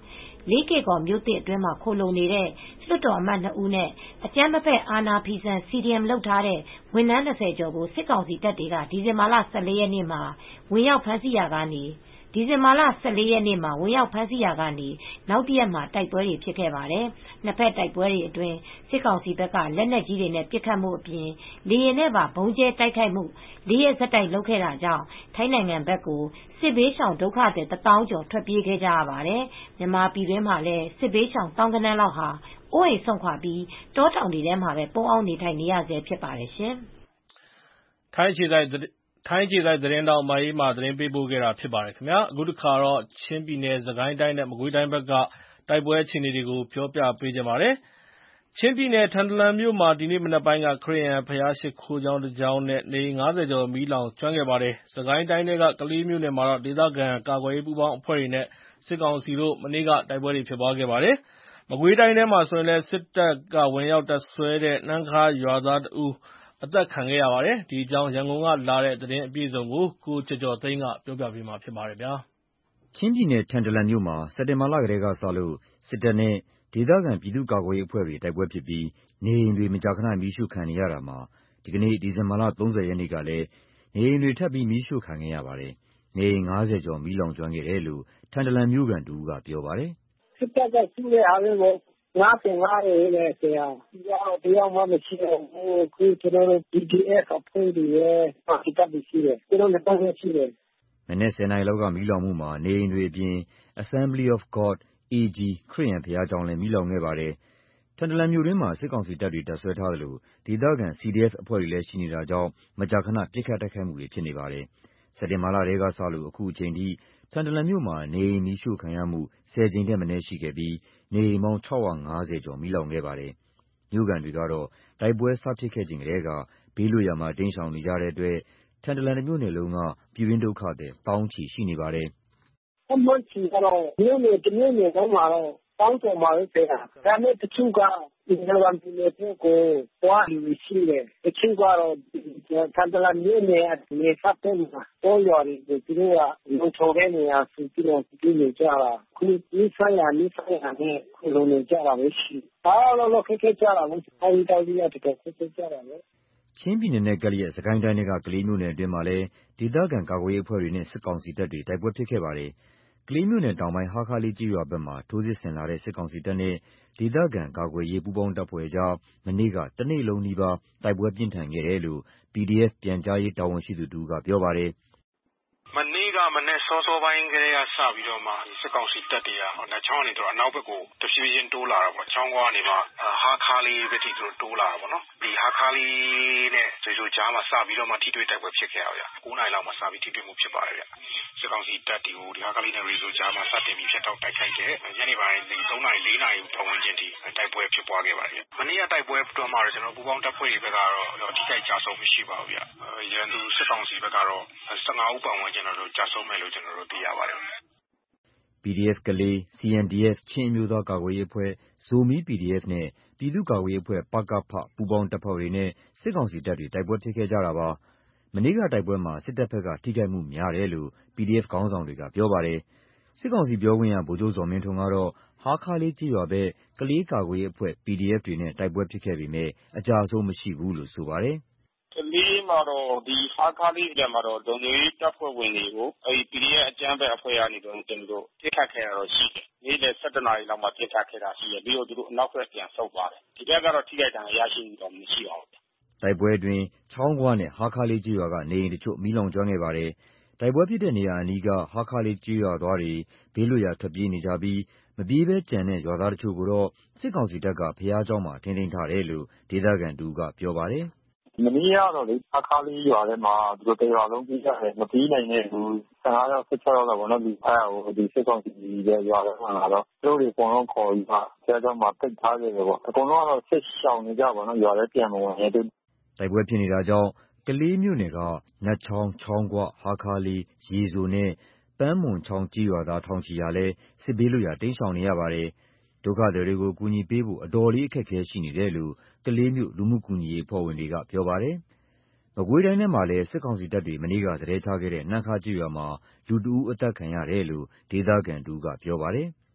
S8: လေးကေ့ကော်မြို့သစ်အတွင်းမှာခိုလုံနေတဲ့လွှတ်တော်အမတ်နှစ်ဦးနဲ့အကြမ်းမဖက်အာဏာဖီဆန် စီဒီအမ် လုပ်ထားတဲ့ဝန်ထမ်း၂၀ကျော်ကိုစစ်ကောင်စီတပ်တွေကဒီဇင်ဘာလ၁၄ရက်နေ့မှာဝင်ရောက်ဖမ်းဆီးရာကနေဒီဇင်ဘာလ၁၄ရက်နေ့မှာဝင်ရောက်ဖမ်းဆီးရာကနေနောက်တရက်မှာတိုက်ပွဲတွေဖြစ်ခဲ့ပါတယ်။နှစ်ဖက်တိုက်ပွဲတွေအတွင်းစစ်ကောင်စီဘက်ကလက်နက်ကြီးတွေနဲ့ပစ်ခတ်မှုအပြင်လေယာဉ်နဲ့ပါဗုံးကျဲတိုက်ခိုက်မှုလေးရက်ဆက်တိုက်လုပ်ခဲ့တာကြောင့်ထိုင်းနိုင်ငံဘက်ကိုစစ်ဘေးရှောင်ဒုက္ခသည်တစ်သောင်းကျော်ထွက်ပြေးခဲ့ကြရပါတယ်။မြန်မာပြည်တွင်းမှာလည်းစစ်ဘေးရှောင်သောင်းဂဏန်းလောက်ဟာအိုးအိမ်ဆုံးခွာပြီးတောတောင်တွေထဲမှာပဲပုန်းအောင်နေထိုင်နေရဆဲဖြစ်ပါတယ်ရှင်
S2: ။ထိုင်းခြေဆိုင်ထိုင်းခြေဆိုင်သတင်းတောက်မအေးမာသတင်းပေးပို့ခဲ့တာဖြစ်ပါတယ်ခင်ဗျာအခုတစ်ခါတော့ချင်းပြည်နယ်စကိုင်းတိုင်းနဲ့မကွေးတိုင်းဘက်ကတိုက်ပွဲအခြေအနေတွေကိုပြောပြပေးကြပါမယ်။ချင်းပြည်နယ်ထန်တလန်မြို့မှာဒီနေ့မနက်ပိုင်းကခရစ်ယာန်ဘုရားရှိခိုးကျောင်းတစ်ကျောင်းနဲ့နေငါးဆယ်ကျော်မီးလောင်ကျွမ်းခဲ့ပါတယ်။စကိုင်းတိုင်းကကလေးမြို့နယ်မှာတော့ဒေသခံကာကွယ်ရေးပူးပေါင်းအဖွဲ့တွေနဲ့စစ်ကောင်စီတို့မနေ့ကတိုက်ပွဲတွေဖြစ်ပွားခဲ့ပါတယ်။မကွေးတိုင်းထဲမှာဆိုရင်လည်းစစ်တပ်ကဝင်ရောက်တပ်ဆွဲတဲ့နှမ်းခါးရွာသားတဦးအသက်ခံခဲ့ရပါတယ်။ဒီအကြောင်းရန်ကုန်ကလာတဲ့သတင်းအပြည့်အစုံကိုကိုကျော်ကျော်သိန်းကပြောပြပေးမှာဖြစ်ပါတယ်ဗျာ
S9: ။ချင်းပြည်နယ်ထန်တလန်မြို့မှာစက်တင်ဘာလကတည်းကစလို့စစ်တပ်နဲ့ဒေသခံပြည်သူ့ကာကွယ်ရေးအဖွဲ့တွေတိုက်ပွဲဖြစ်ပြီးနေအိမ်တွေမကြာခဏမီးရှို့ခံနေရတာမှာဒီကနေ့ဒီဇင်ဘာလ၃၀ရက်နေ့ကလည်းနေအိမ်တွေထပ်ပြီးမီးရှို့ခံခဲ့ရပါတယ်။နေအိမ်ငါးဆယ်ကျော်မီးလောင်ကျွမ်းခဲ့တယ်လို့ထန်တလန်မြို့ခံတဦးကပြောပါတယ်
S4: ။စစ်တပ်ကရှိတဲ့အားလုံးကိုငါးဆယ်ငါးရေနဲ့ဆရာတရားတရားမှမရှိတော့ဘူးခုကျွန်တော်တို့ P D F အဖွဲ့တွေရဲ့စစ်တပ်တွေရှိတယ်ကျွန်တော်လည်းတော့ရှိတယ်
S9: မနေ့ဆယ်နာရီလောက်ကမီးလောင်မှုမှာနေအိမ်တွေအပြင် Assembly of God အေ ဂျီ ခရစ်ယာန်ဘုရားကျောင်းလည်းမီးလောင်ခဲ့ပါတယ်။ထန်တလန်မြို့တွင်းမှာစစ်ကောင်စီတပ်တွေတပ်စွဲထားသလိုဒေသခံ စီ ဒီ အက်ဖ် အဖွဲ့တွေလည်းရှိနေတာကြောင့်မကြာခဏပစ်ခတ်တိုက်ခိုက်မှုတွေဖြစ်နေပါတယ်။စက်တင်ဘာလတည်းကစလို့အခုချိန်ထိထန်တလန်မြို့မှာနေအိမ်မီးရှို့ခံရမှုဆယ်ကြိမ်ထက်မနည်းရှိခဲ့ပြီးနေအိမ်ပေါင်း၆၅၀ကျော်မီးလောင်ခဲ့ပါတယ်။မြို့ခံတွေကတော့တိုက်ပွဲစဖြစ်ခဲ့ချိန်ကတည်းကဘေးလွတ်ရာမှာတိမ်းရှောင်နေကြတဲ့အတွက်ထန်တလန်မြို့နယ်လုံးကပြည်တွင်းဒုက္ခသည်သောင်းချီရှိနေပါတယ်
S4: ။အမှန်ကြီးကတော့မြို့နယ်တမြို့နယ်လုံးမှာတော့တောင်းပေါ်မှာပဲဆရာ။ဒါနဲ့တချို့ကဒီလိုဝန်ပြည်နယ်ကိုသွားလူရှိတယ်။တချို့ကတော့ထန်တလန်မြို့နယ်နေဖက်တဲ့မှာပေါ်ရွာတွေကိုသူတို့ကလုံခြုံတဲ့နေရာစီပြီးတော့ပြည်နေကြတာ။ခုဒီဆိုင်ရာဒီဆိုင်ရာနဲ့လုံနေကြတာပဲရှိ။အားလုံးတော့ခက်ခဲကြတာလို့အဲဒီတောက်ကြီးရတကယ်ခက်ခဲကြတာလေ
S9: ။ချင်းပြည်နယ်နဲ့ကပ်လျက်စကိုင်းတိုင်းကကလေးမြို့နယ်အတွင်းမှာလည်းဒေသခံကာကွယ်ရေးအဖွဲ့တွေနဲ့စစ်ကောင်စီတပ်တွေတိုက်ပွဲဖြစ်ခဲ့ပါတယ်။ကလေးမြို့နယ်တောင်ပိုင်းဟားခါးလေးကျေးရွာဘက်မှာထိုးစစ်ဆင်လာတဲ့စစ်ကောင်စီတပ်နဲ့ဒေသခံကာကွယ်ရေးပူးပေါင်းတပ်ဖွဲ့ကြားမနေ့ကတနေ့လုံးနီးပါးတိုက်ပွဲပြင်းထန်ခဲ့တယ်လို့ ပီဒီအက်ဖ် ပြန်ကြားရေးတာဝန်ရှိသူတဦးကပြောပါတယ်။
S10: မနေ့ကမနေ့စောစောပိုင်းကလေးကစပြီးတော့မှစစ်ကောင်စီတပ်တွေကဟိုနှချောင်းကနေတော့အနောက်ဘက်ကိုတဖြည်းဖြည်းတိုးလာတာပေါ့ချောင်းကွာကနေမှဟာခါလေးဘက်ထိသူတို့တိုးလာတာပေါ့နော်ဒီဟာခါလေးနဲ့ဆိုဆိုကြားမှာစပြီးတော့မှထိတွေ့တိုက်ပွဲဖြစ်ခဲ့ရဗျာ၉နိုင်လောက်မှစပြီးထိတွေ့မှုဖြစ်ပါတယ်ဗျစစ်ကောင်စီတပ်တွေကိုဒီဟာခါလေးနဲ့ရေဆိုကြားမှာစတင်ပြီးဖြတ်တောက်တိုက်ခိုက်တဲ့ညနေပိုင်း၃နိုင်၄နိုင်ပတ်ဝန်းကျင်ထိတိုက်ပွဲဖြစ်ပွားခဲ့ပါတယ်မနေ့ကတိုက်ပွဲတော့မှကျွန်တော်ပူပေါင်းတပ်ဖွဲ့တွေဘက်ကတော့ထိခိုက်ကြဆုံးမရှိပါဘူးဗျရန်သူစစ်ကောင်စီဘက်ကတော့၁၅ဦးပတ်ဝန်းကျင်တော့ကြာဆုံးမယ်လို့ကျွန်တော်တို့သိရပါတယ်
S9: ။ ပီဒီအက်ဖ် ကလေး စီ အန် ဒီ အက်ဖ် ချင်းအမျိုးသားကာကွယ်ရေးအဖွဲ့ ဇိုမီ ပီဒီအက်ဖ် နဲ့ပြည်သူ့ကာကွယ်ရေးအဖွဲ့ ပကဖ ပူးပေါင်းတပ်ဖွဲ့တွေနဲ့စစ်ကောင်စီတပ်တွေတိုက်ပွဲဖြစ်ခဲ့ကြတာပါ။မနေ့ကတိုက်ပွဲမှာစစ်တပ်ဘက်ကထိခိုက်မှုများတယ်လို့ ပီဒီအက်ဖ် ခေါင်းဆောင်တွေကပြောပါတယ်။စစ်ကောင်စီပြောခွင့်ရဗိုလ်ချုပ်ဇော်မင်းထွန်းကတော့ဟားခါးလေးကျေးရွာဘက်ကလေးကာကွယ်ရေးအဖွဲ့ ပီဒီအက်ဖ် တွေနဲ့တိုက်ပွဲဖြစ်ခဲ့ပေမဲ့အကျအဆုံးမရှိဘူးလို့ဆိုပါတယ်။
S10: ကလေးမှာတော့ဒီဟာခါလေးတဲမှာတော့ဒုံမျိုးတပ်ဖွဲ့ဝင်တွေကိုအဲဒီ ပီဒီအက်ဖ် အကြမ်းဖက်အဖွဲ့ကနေတော့ကျွန်တော်တို့ပြစ်ခတ်ခဲ့ရတော့ရှိတယ်။နေ့လယ်၁၁နာရီလောက်မှာပြစ်ခတ်ခဲ့တာရှိတယ်။ပြီးတော့သူတို့အနောက်ဘက်ပြန်ဆုတ်သွားတယ်။ဒီဘက်ကတော့ထိခိုက်ဒဏ်ရာရရှိမှုတော့မရှိပါဘူး
S9: ။တိုက်ပွဲအတွင်းချောင်းကွာနဲ့ဟာခါလေးကျေးရွာကနေအိမ်တချို့မီးလောင်ကျွမ်းခဲ့ပါတယ်။တိုက်ပွဲဖြစ်တဲ့နေရာအနီးကဟာခါလေးကျေးရွာသားတွေဘေးလွတ်ရာထွက်ပြေးနေကြပြီးမပြေးဘဲကျန်တဲ့ရွာသားတချို့ကိုတော့စစ်ကောင်စီတပ်ကဘုရားကျောင်းမှာထိန်းသိမ်းထားတယ်လို့ဒေသခံတဦးကပြောပါတယ်။
S11: မနေ့ကတော့လေဟာခါလေးရွာထဲမှာသူတို့တရွာလုံးပြေးကြတယ်မပြေးနိုင်တဲ့လူ၁၅ယောက်၁၆ယောက်လောက်ပေါ့နော်ဒီအဲဟိုဒီစစ်ကောင်စီရဲ့ရွာထဲမှာတော့သူတို့တွေအကုန်လုံးခေါ်ပြီးမှဆရာတော်မှာတိတ်ထားခဲ့တယ်ပေါ့အကုန်လုံးကတော့ဆက်ရှောင်နေကြပါတော့ရွာထဲပြန်မဝင်ရတဲ့
S9: တိုက်ပွဲဖြစ်နေတာကြောင့်ကလေးမြို့နယ်ကနတ်ချောင်းချောင်းကွဟာခါလေးရေစိုနဲ့ပန်းမွန်ချောင်းကြီးရွာသားထောင်ချီဟာလည်းစစ်ဘေးလွတ်ရာတိမ်းရှောင်နေရပါတယ်ဒုက္ခသည်တွေကိုကူညီပေးဖို့အတော်လေးအခက်အခဲရှိနေတယ်လို့ကလေးမြို့လူမှုကူညီရေးအဖွဲ့ဝင်တွေကပြောပါတယ်။မကွေးတိုင်းထဲမှာလည်းစစ်ကောင်စီတပ်တွေမနေ့ကစတဲချခဲ့တဲ့နန့်ခါကျေးရွာမှာလူတဦးအသက်ခံရတယ်လို့ဒေသခံတဦးကပြောပါတယ်။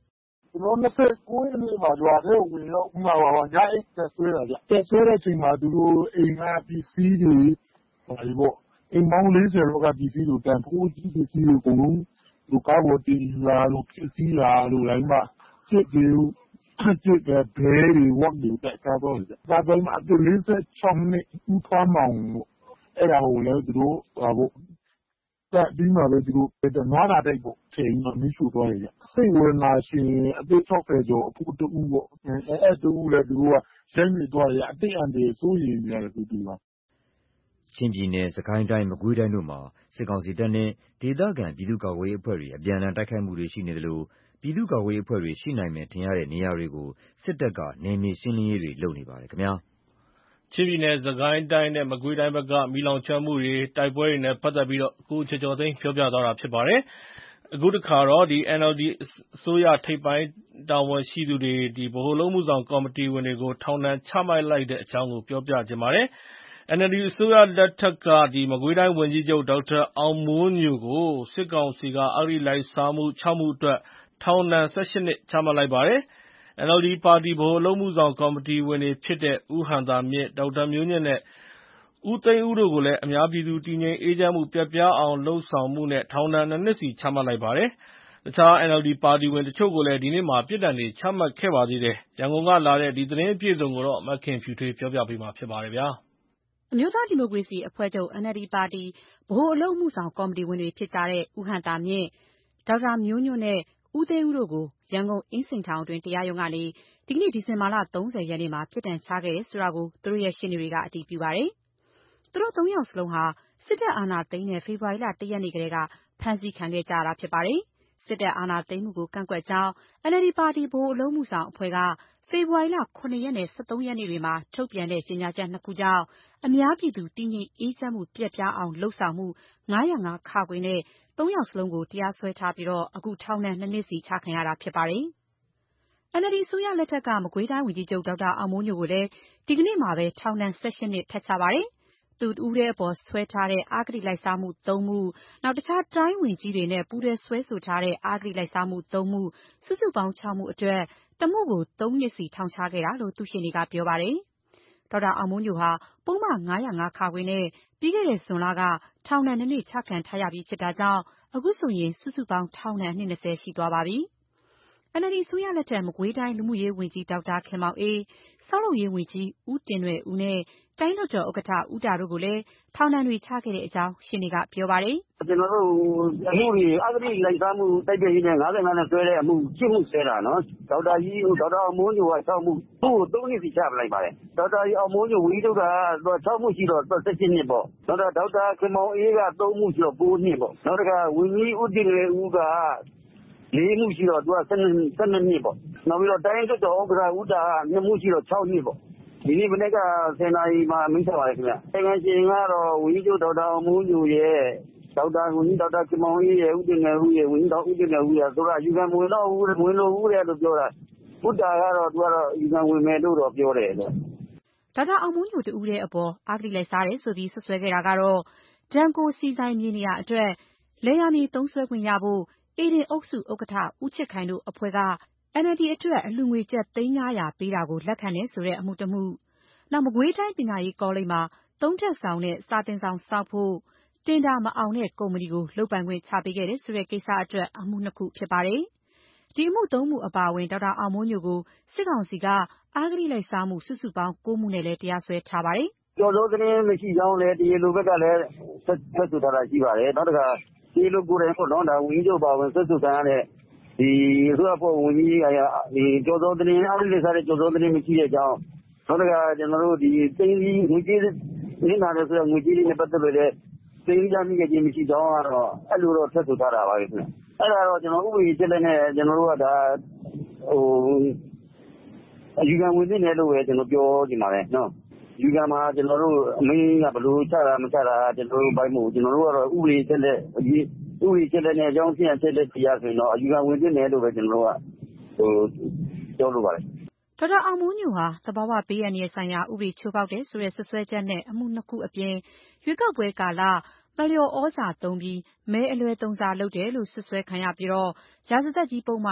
S12: ကျွန်တော်၂၉ရက်နေ့မှာရွာထဲကိုဝင်တော့ဦးမှာပါညအိပ်တက်ဆွဲတာဗျတက်ဆွဲတဲ့အချိန်မှာသူတို့အိမ်ကပစ္စည်းတွေဟိုပေါ့အိမ်ပေါင်း၄၀လောက်ကပစ္စည်းတွေတန်ဖိုးကြီးပစ္စည်းတွေအကုန်လုံးဒီကားပေါ်တင်လာလို့ဖြစ်စည်းလာလို့တိုင်းမှာကျစ်တွေကျစ်တဲ့ဘဲတွေဝတ်တွေတက်ကားတော့တယ်ဒါပေမဲ့အသက်၄၆နှစ်ဦးထွားမောင်လို့အဲ့ဒါကိုလည်းသူတို့ဟာပေါ့တက်ပြီးမှပဲသူတို့တဲ့နွားလာတိုက်ပေါ့ချိန်မှမိရှုသွားတယ်စိတ်ဝေဒနာရှင်အသက်၆၀ကျော်အဖို့တူပေါ့အဲ့တူလည်းသူတို့ကရိုက်မိသွားတယ်အသက်အန္တရာယ်စိုးရိမ်ရတယ်သူတို့က
S9: ချင်းပြည်နယ်၊စစ်ကိုင်းတိုင်း၊မကွေးတိုင်းတို့မှာစစ်ကောင်စီတပ်နဲ့ဒေသခံပြည်သူ့ကာကွယ်ရေးအဖွဲ့တွေအပြန်အလှန်တိုက်ခိုက်မှုတွေရှိနေသလိုပြည်သူ့ကာကွယ်ရေးအဖွဲ့တွေရှိနိုင်မယ်ထင်ရတဲ့နေရာတွေကိုစစ်တပ်ကနယ်မြေရှင်းလင်းရေးတွေလုပ်နေပါတယ်ခင်ဗျာ
S2: ။ချင်းပြည်နယ်၊စစ်ကိုင်းတိုင်းနဲ့မကွေးတိုင်းဘက်ကမီးလောင်ကျွမ်းမှုတွေတိုက်ပွဲတွေနဲ့ပတ်သက်ပြီးကိုကျော်ကျော်သိန်းပြောပြသွားတာဖြစ်ပါတယ်။အခုတခါတော့ အန်အယ်လ်ဒီ အစိုးရထိပ်ပိုင်းတာဝန်ရှိသူတွေဗဟိုအလုပ်အမှုဆောင်ကော်မတီဝင်တွေကိုထောင်ဒဏ်ချမှတ်လိုက်တဲ့အကြောင်းပြောပြချင်ပါတယ်။ အန်အယ်လ်ဒီအစိုးရလက်ထက်ကမကွေးတိုင်းဝန်ကြီးချုပ်ဒေါက်တာအောင်မိုးညိုကိုစစ်ကောင်စီကအဂတိလိုက်စားမှုခြောက်မှုအတွက်ထောင်ဒဏ်၁၈နှစ်ချမှတ်လိုက်ပါတယ်။ အန်အယ်လ်ဒီပါတီဗဟိုအလုပ်အမှုဆောင်ကော်မတီဝင်တွေဖြစ်တဲ့ဦးဟံသာမြင့်၊ ဒေါက်တာမျိုးညွန့်နဲ့ဦးသိန်းဦးတို့ကိုလည်းအများပြည်သူတည်ငြိမ်အေးချမ်းမှုပျက်ပြားအောင်လုပ်ဆောင်မှုနဲ့ထောင်ဒဏ်နှစ်နှစ်စီချမှတ်လိုက်ပါတယ်။ တခြား အန်အယ်လ်ဒီပါတီဝင်တချို့ကိုလည်းဒီနေ့မှာပြစ်ဒဏ်တွေချမှတ်ခဲ့ပါသေးတယ်။ ရန်ကုန်ကလာတဲ့ဒီသတင်းအပြည့်အစုံကိုမခင်ဖြူထွေးကပြောပြပါမယ်
S13: ။ အမျိုးသားဒီမိုကရေစီအဖွဲ့ချုပ် အန်အယ်လ်ဒီပါတီဗဟိုအလုပ်အမှုဆောင်ကော်မတီဝင်တွေဖြစ်ကြတဲ့ဦးဟံသာမြင့်၊ ဒေါက်တာမျိုးညွန့်နဲ့ဦးသိန်းဦးတို့ကိုရန်ကုန်အင်းစိန်ထောင်တွင်းတရားရုံးကနေဒီကနေ့ဒီဇင်ဘာလ၃၀ရက်နေ့မှာပြစ်ဒဏ်ချခဲ့တယ်ဆိုတာကိုသူတို့ရဲ့ရှေ့နေတွေကအတည်ပြုပါတယ်။ သူတို့သုံးယောက်စလုံးဟာစစ်တပ်အာဏာသိမ်းတဲ့ဖေဖော်ဝါရီလ၁ရက်နေ့ကတည်းကဖမ်းဆီးခံခဲ့ကြရတာဖြစ်ပါတယ်။ စစ်တပ်အာဏာသိမ်းမှုကိုကန့်ကွက်ကြောင်း အန်အယ်လ်ဒီပါတီဗဟိုအလုပ်အမှုဆောင်အဖွဲ့ကဖေဖော်ဝါရီလ၇ရက်နဲ့၁၃ရက်နေ့တွေမှာထုတ်ပြန်တဲ့ကြေညာချက်နှစ်ခုကြောင့်အများပြည်သူတည်ငြိမ်အေးချမ်းမှုပျက်ပြားအောင်လုပ်ဆောင်မှု၅၀၅-ခ နဲ့သုံးယောက်စလုံးကိုတရားစွဲထားပြီးအခုထောင်ဒဏ်နှစ်နှစ်စီချခံရတာဖြစ်ပါတယ်။ အန်အယ်လ်ဒီအစိုးရလက်ထက်ကမကွေးတိုင်းဝန်ကြီးချုပ်ဒေါက်တာအောင်မိုးညိုကိုလည်းဒီကနေ့မှာပဲထောင်ဒဏ်၁၈နှစ်ထပ်ချပါတယ်။ သူတဦးတည်းအပေါ်စွဲထားတဲ့အဂတိလိုက်စားမှုသုံးမှု၊ တခြားတိုင်းဝန်ကြီးတွေနဲ့ပူးတွဲစွဲဆိုထားတဲ့အဂတိလိုက်စားမှုသုံးမှုစုစုပေါင်းခြောက်မှုအတွက်တမှုကိုသုံးနှစ်စီထောင်ချခဲ့တာလို့သူ့ရှေ့နေကပြောပါတယ်။ ဒေါက်တာအောင်မိုးညိုဟာပုဒ်မ၅၀၅-ခ နဲ့ပြီးခဲ့တဲ့ဇွန်လကထောင်ဒဏ်နှစ်နှစ်ချခံထားရပြီးဖြစ်တာကြောင့်အခုဆိုရင်စုစုပေါင်းထောင်ဒဏ်အနှစ်၂၀ရှိသွားပါပြီ။ အန်အယ်လ်ဒီအစိုးရလက်ထက်မကွေးတိုင်းလူမှုရေးဝန်ကြီးဒေါက်တာခင်မောင်အေး၊ ဆောက်လုပ်ရေးဝန်ကြီးဦးတင်နွယ်ဦးနဲ့တိုင်းလွှတ်တော်ဥက္ကဋ္ဌဦးတာတို့ကိုလည်းထောင်ဒဏ်တွေချခဲ့တဲ့အကြောင်းရှေ့နေကပြောပါတယ်
S14: ။ “ကျနော်တို့အမှုတွေအဂတိလိုက်စားမှုတိုက်ဖျက်ရေးနဲ့၅၀၅နဲ့စွဲတဲ့အမှုရှစ်မှုစွဲတာနော်။ဒေါက်တာအောင်မိုးညိုကခြောက်မှုသူ့ကိုသုံးနှစ်စီချလိုက်ပါတယ်။ဒေါက်တာအောင်မိုးညိုဝန်ကြီးချုပ်ကခြောက်မှုရှိတော့၁၈နှစ်ပေါ့။နောက်ဒေါက်တာခင်မောင်အေးကသုံးမှုရှိတော့ကိုးနှစ်ပေါ့။နောက်တခါဝန်ကြီးဦးတင်နွယ်ဦးကလေးမှုရှိတော့သူက၁၂နှစ်ပေါ့။နောက်ပြီးတော့တိုင်းလွှတ်တော်ဥက္ကဋ္ဌဦးတာကနှစ်မှုရှိတော့ခြောက်နှစ်ပေါ့။ဒီနေ့မနက်ကဆယ်နာရီမှာအမိန့်ချပါတယ်ခင်ဗျ။ကာယကံရှင်ကတော့ဝန်ကြီးချုပ်ဒေါက်တာအောင်မိုးညိုရဲ့ဒေါက်တာဝန်ကြီးဒေါက်တာခင်မောင်အေးရဲ့ဦးတင်နွယ်ဦးရဲ့ဝန်ကြီးဦးတင်နွယ်ဦးရဲ့သူကအယူခံမဝင်တော့ဘူးမဝင်လိုဘူးတဲ့လို့ပြောတာ။ဦးတာကတော့သူကတော့အယူခံဝင်မယ်လို့တော့ပြောတယ်လို့
S13: ။ဒေါက်တာအောင်မိုးညိုတဦးတည်းအပေါ်အဂတိလိုက်စားတယ်ဆိုပြီးစွပ်စွဲခဲ့တာကတော့ဒန်ကိုဆီဆိုင်မြေနေရာအတွက်လယ်ယာမြေသုံးစွဲခွင့်ရဖို့ဧဒင်အုပ်စုဥက္ကဋ္ဌဦးချစ်ခိုင်တို့အဖွဲ့က အန်အယ်လ်ဒီအတွက်အလှူငွေကျပ်သိန်းငါးရာပေးတာကိုလက်ခံတယ်ဆိုတဲ့အမှုတမှု၊ မကွေးတိုင်းပညာရေးကောလိပ်မှာသုံးထပ်ဆောင်နဲ့စာသင်ဆောင်ဆောက်ဖို့တင်ဒါမအောင်တဲ့ကုမ္ပဏီကိုလုပ်ပိုင်ခွင့်ချပေးခဲ့တယ်ဆိုတဲ့ကိစ္စအတွက်အမှုနှစ်ခုဖြစ်ပါတယ်။ ဒီအမှုသုံးမှုအပါအဝင်ဒေါက်တာအောင်မိုးညိုကိုစစ်ကောင်စီကအဂတိလိုက်စားမှုစုစုပေါင်းကိုးမှုနဲ့လည်းတရားစွဲထားပါတယ်
S14: ။“ကျော်ဇောသတင်းမရှိကြောင်းလည်းတရားလိုဘက်ကလည်းထွက်ဆိုထားတာရှိပါတယ်။နောက်တခါတရားလိုကိုယ်တိုင်ပေါ့နော်ဝန်ကြီးချုပ်အပါအဝင်စွဲဆိုခံရတဲ့အစိုးရအဖွဲ့ဝင်ဝန်ကြီးကျော်ဇောသတင်းအဂတိလိုက်စားတဲ့ကျော်ဇောသတင်းမရှိတဲ့အကြောင်းနောက်တခါကျနော်တို့ဒီသိန်းစီငွေကြေးနစ်နာတယ်ဆိုတဲ့ငွေကြေးတွေနဲ့ပတ်သက်လို့လည်းသိမ်းဆည်းရမိခဲ့ခြင်းမရှိကြောင်းကတော့အဲလိုတော့ထွက်ဆိုထားတာပါပဲခင်ဗျ။အဲဒါတော့ကျနော်ဥပဒေအချက်အလက်နဲ့ကျနော်တို့ကဒါဟိုအယူခံဝင်သင့်တယ်လို့ပဲကျနော်ပြောချင်ပါတယ်နော်။အယူခံမှာကျနော်တို့အမိန့်ကဘယ်လိုချတာမချတာကျနော်တို့အပိုင်းမဟုတ်ဘူး။ကျနော်တို့ကတော့ဥပဒေအချက်အလက်ဥပဒေအချက်အလက်နဲ့အကြောင်းအချင်းအချက်အလက်အရဆိုရင်တော့အယူခံဝင်သင့်တယ်လို့ပဲကျနော်တို့ကဟိုပြောလိုပါတယ်။
S13: ”ဒေါက်တာအောင်မိုးညိုဟာသဘာဝဘေးအန္တရာယ်ဆိုင်ရာဥပဒေချိုးဖောက်တယ်ဆိုတဲ့စွပ်စွဲချက်နဲ့အမှုနှစ်ခုအပြင်ရွေးကောက်ပွဲကာလမလျော်ဩဇာသုံးပြီးမဲအလွဲသုံးစားလုပ်တယ်လို့စွပ်စွဲခံရပြီးရာဇသတ်ကြီးပုဒ်မ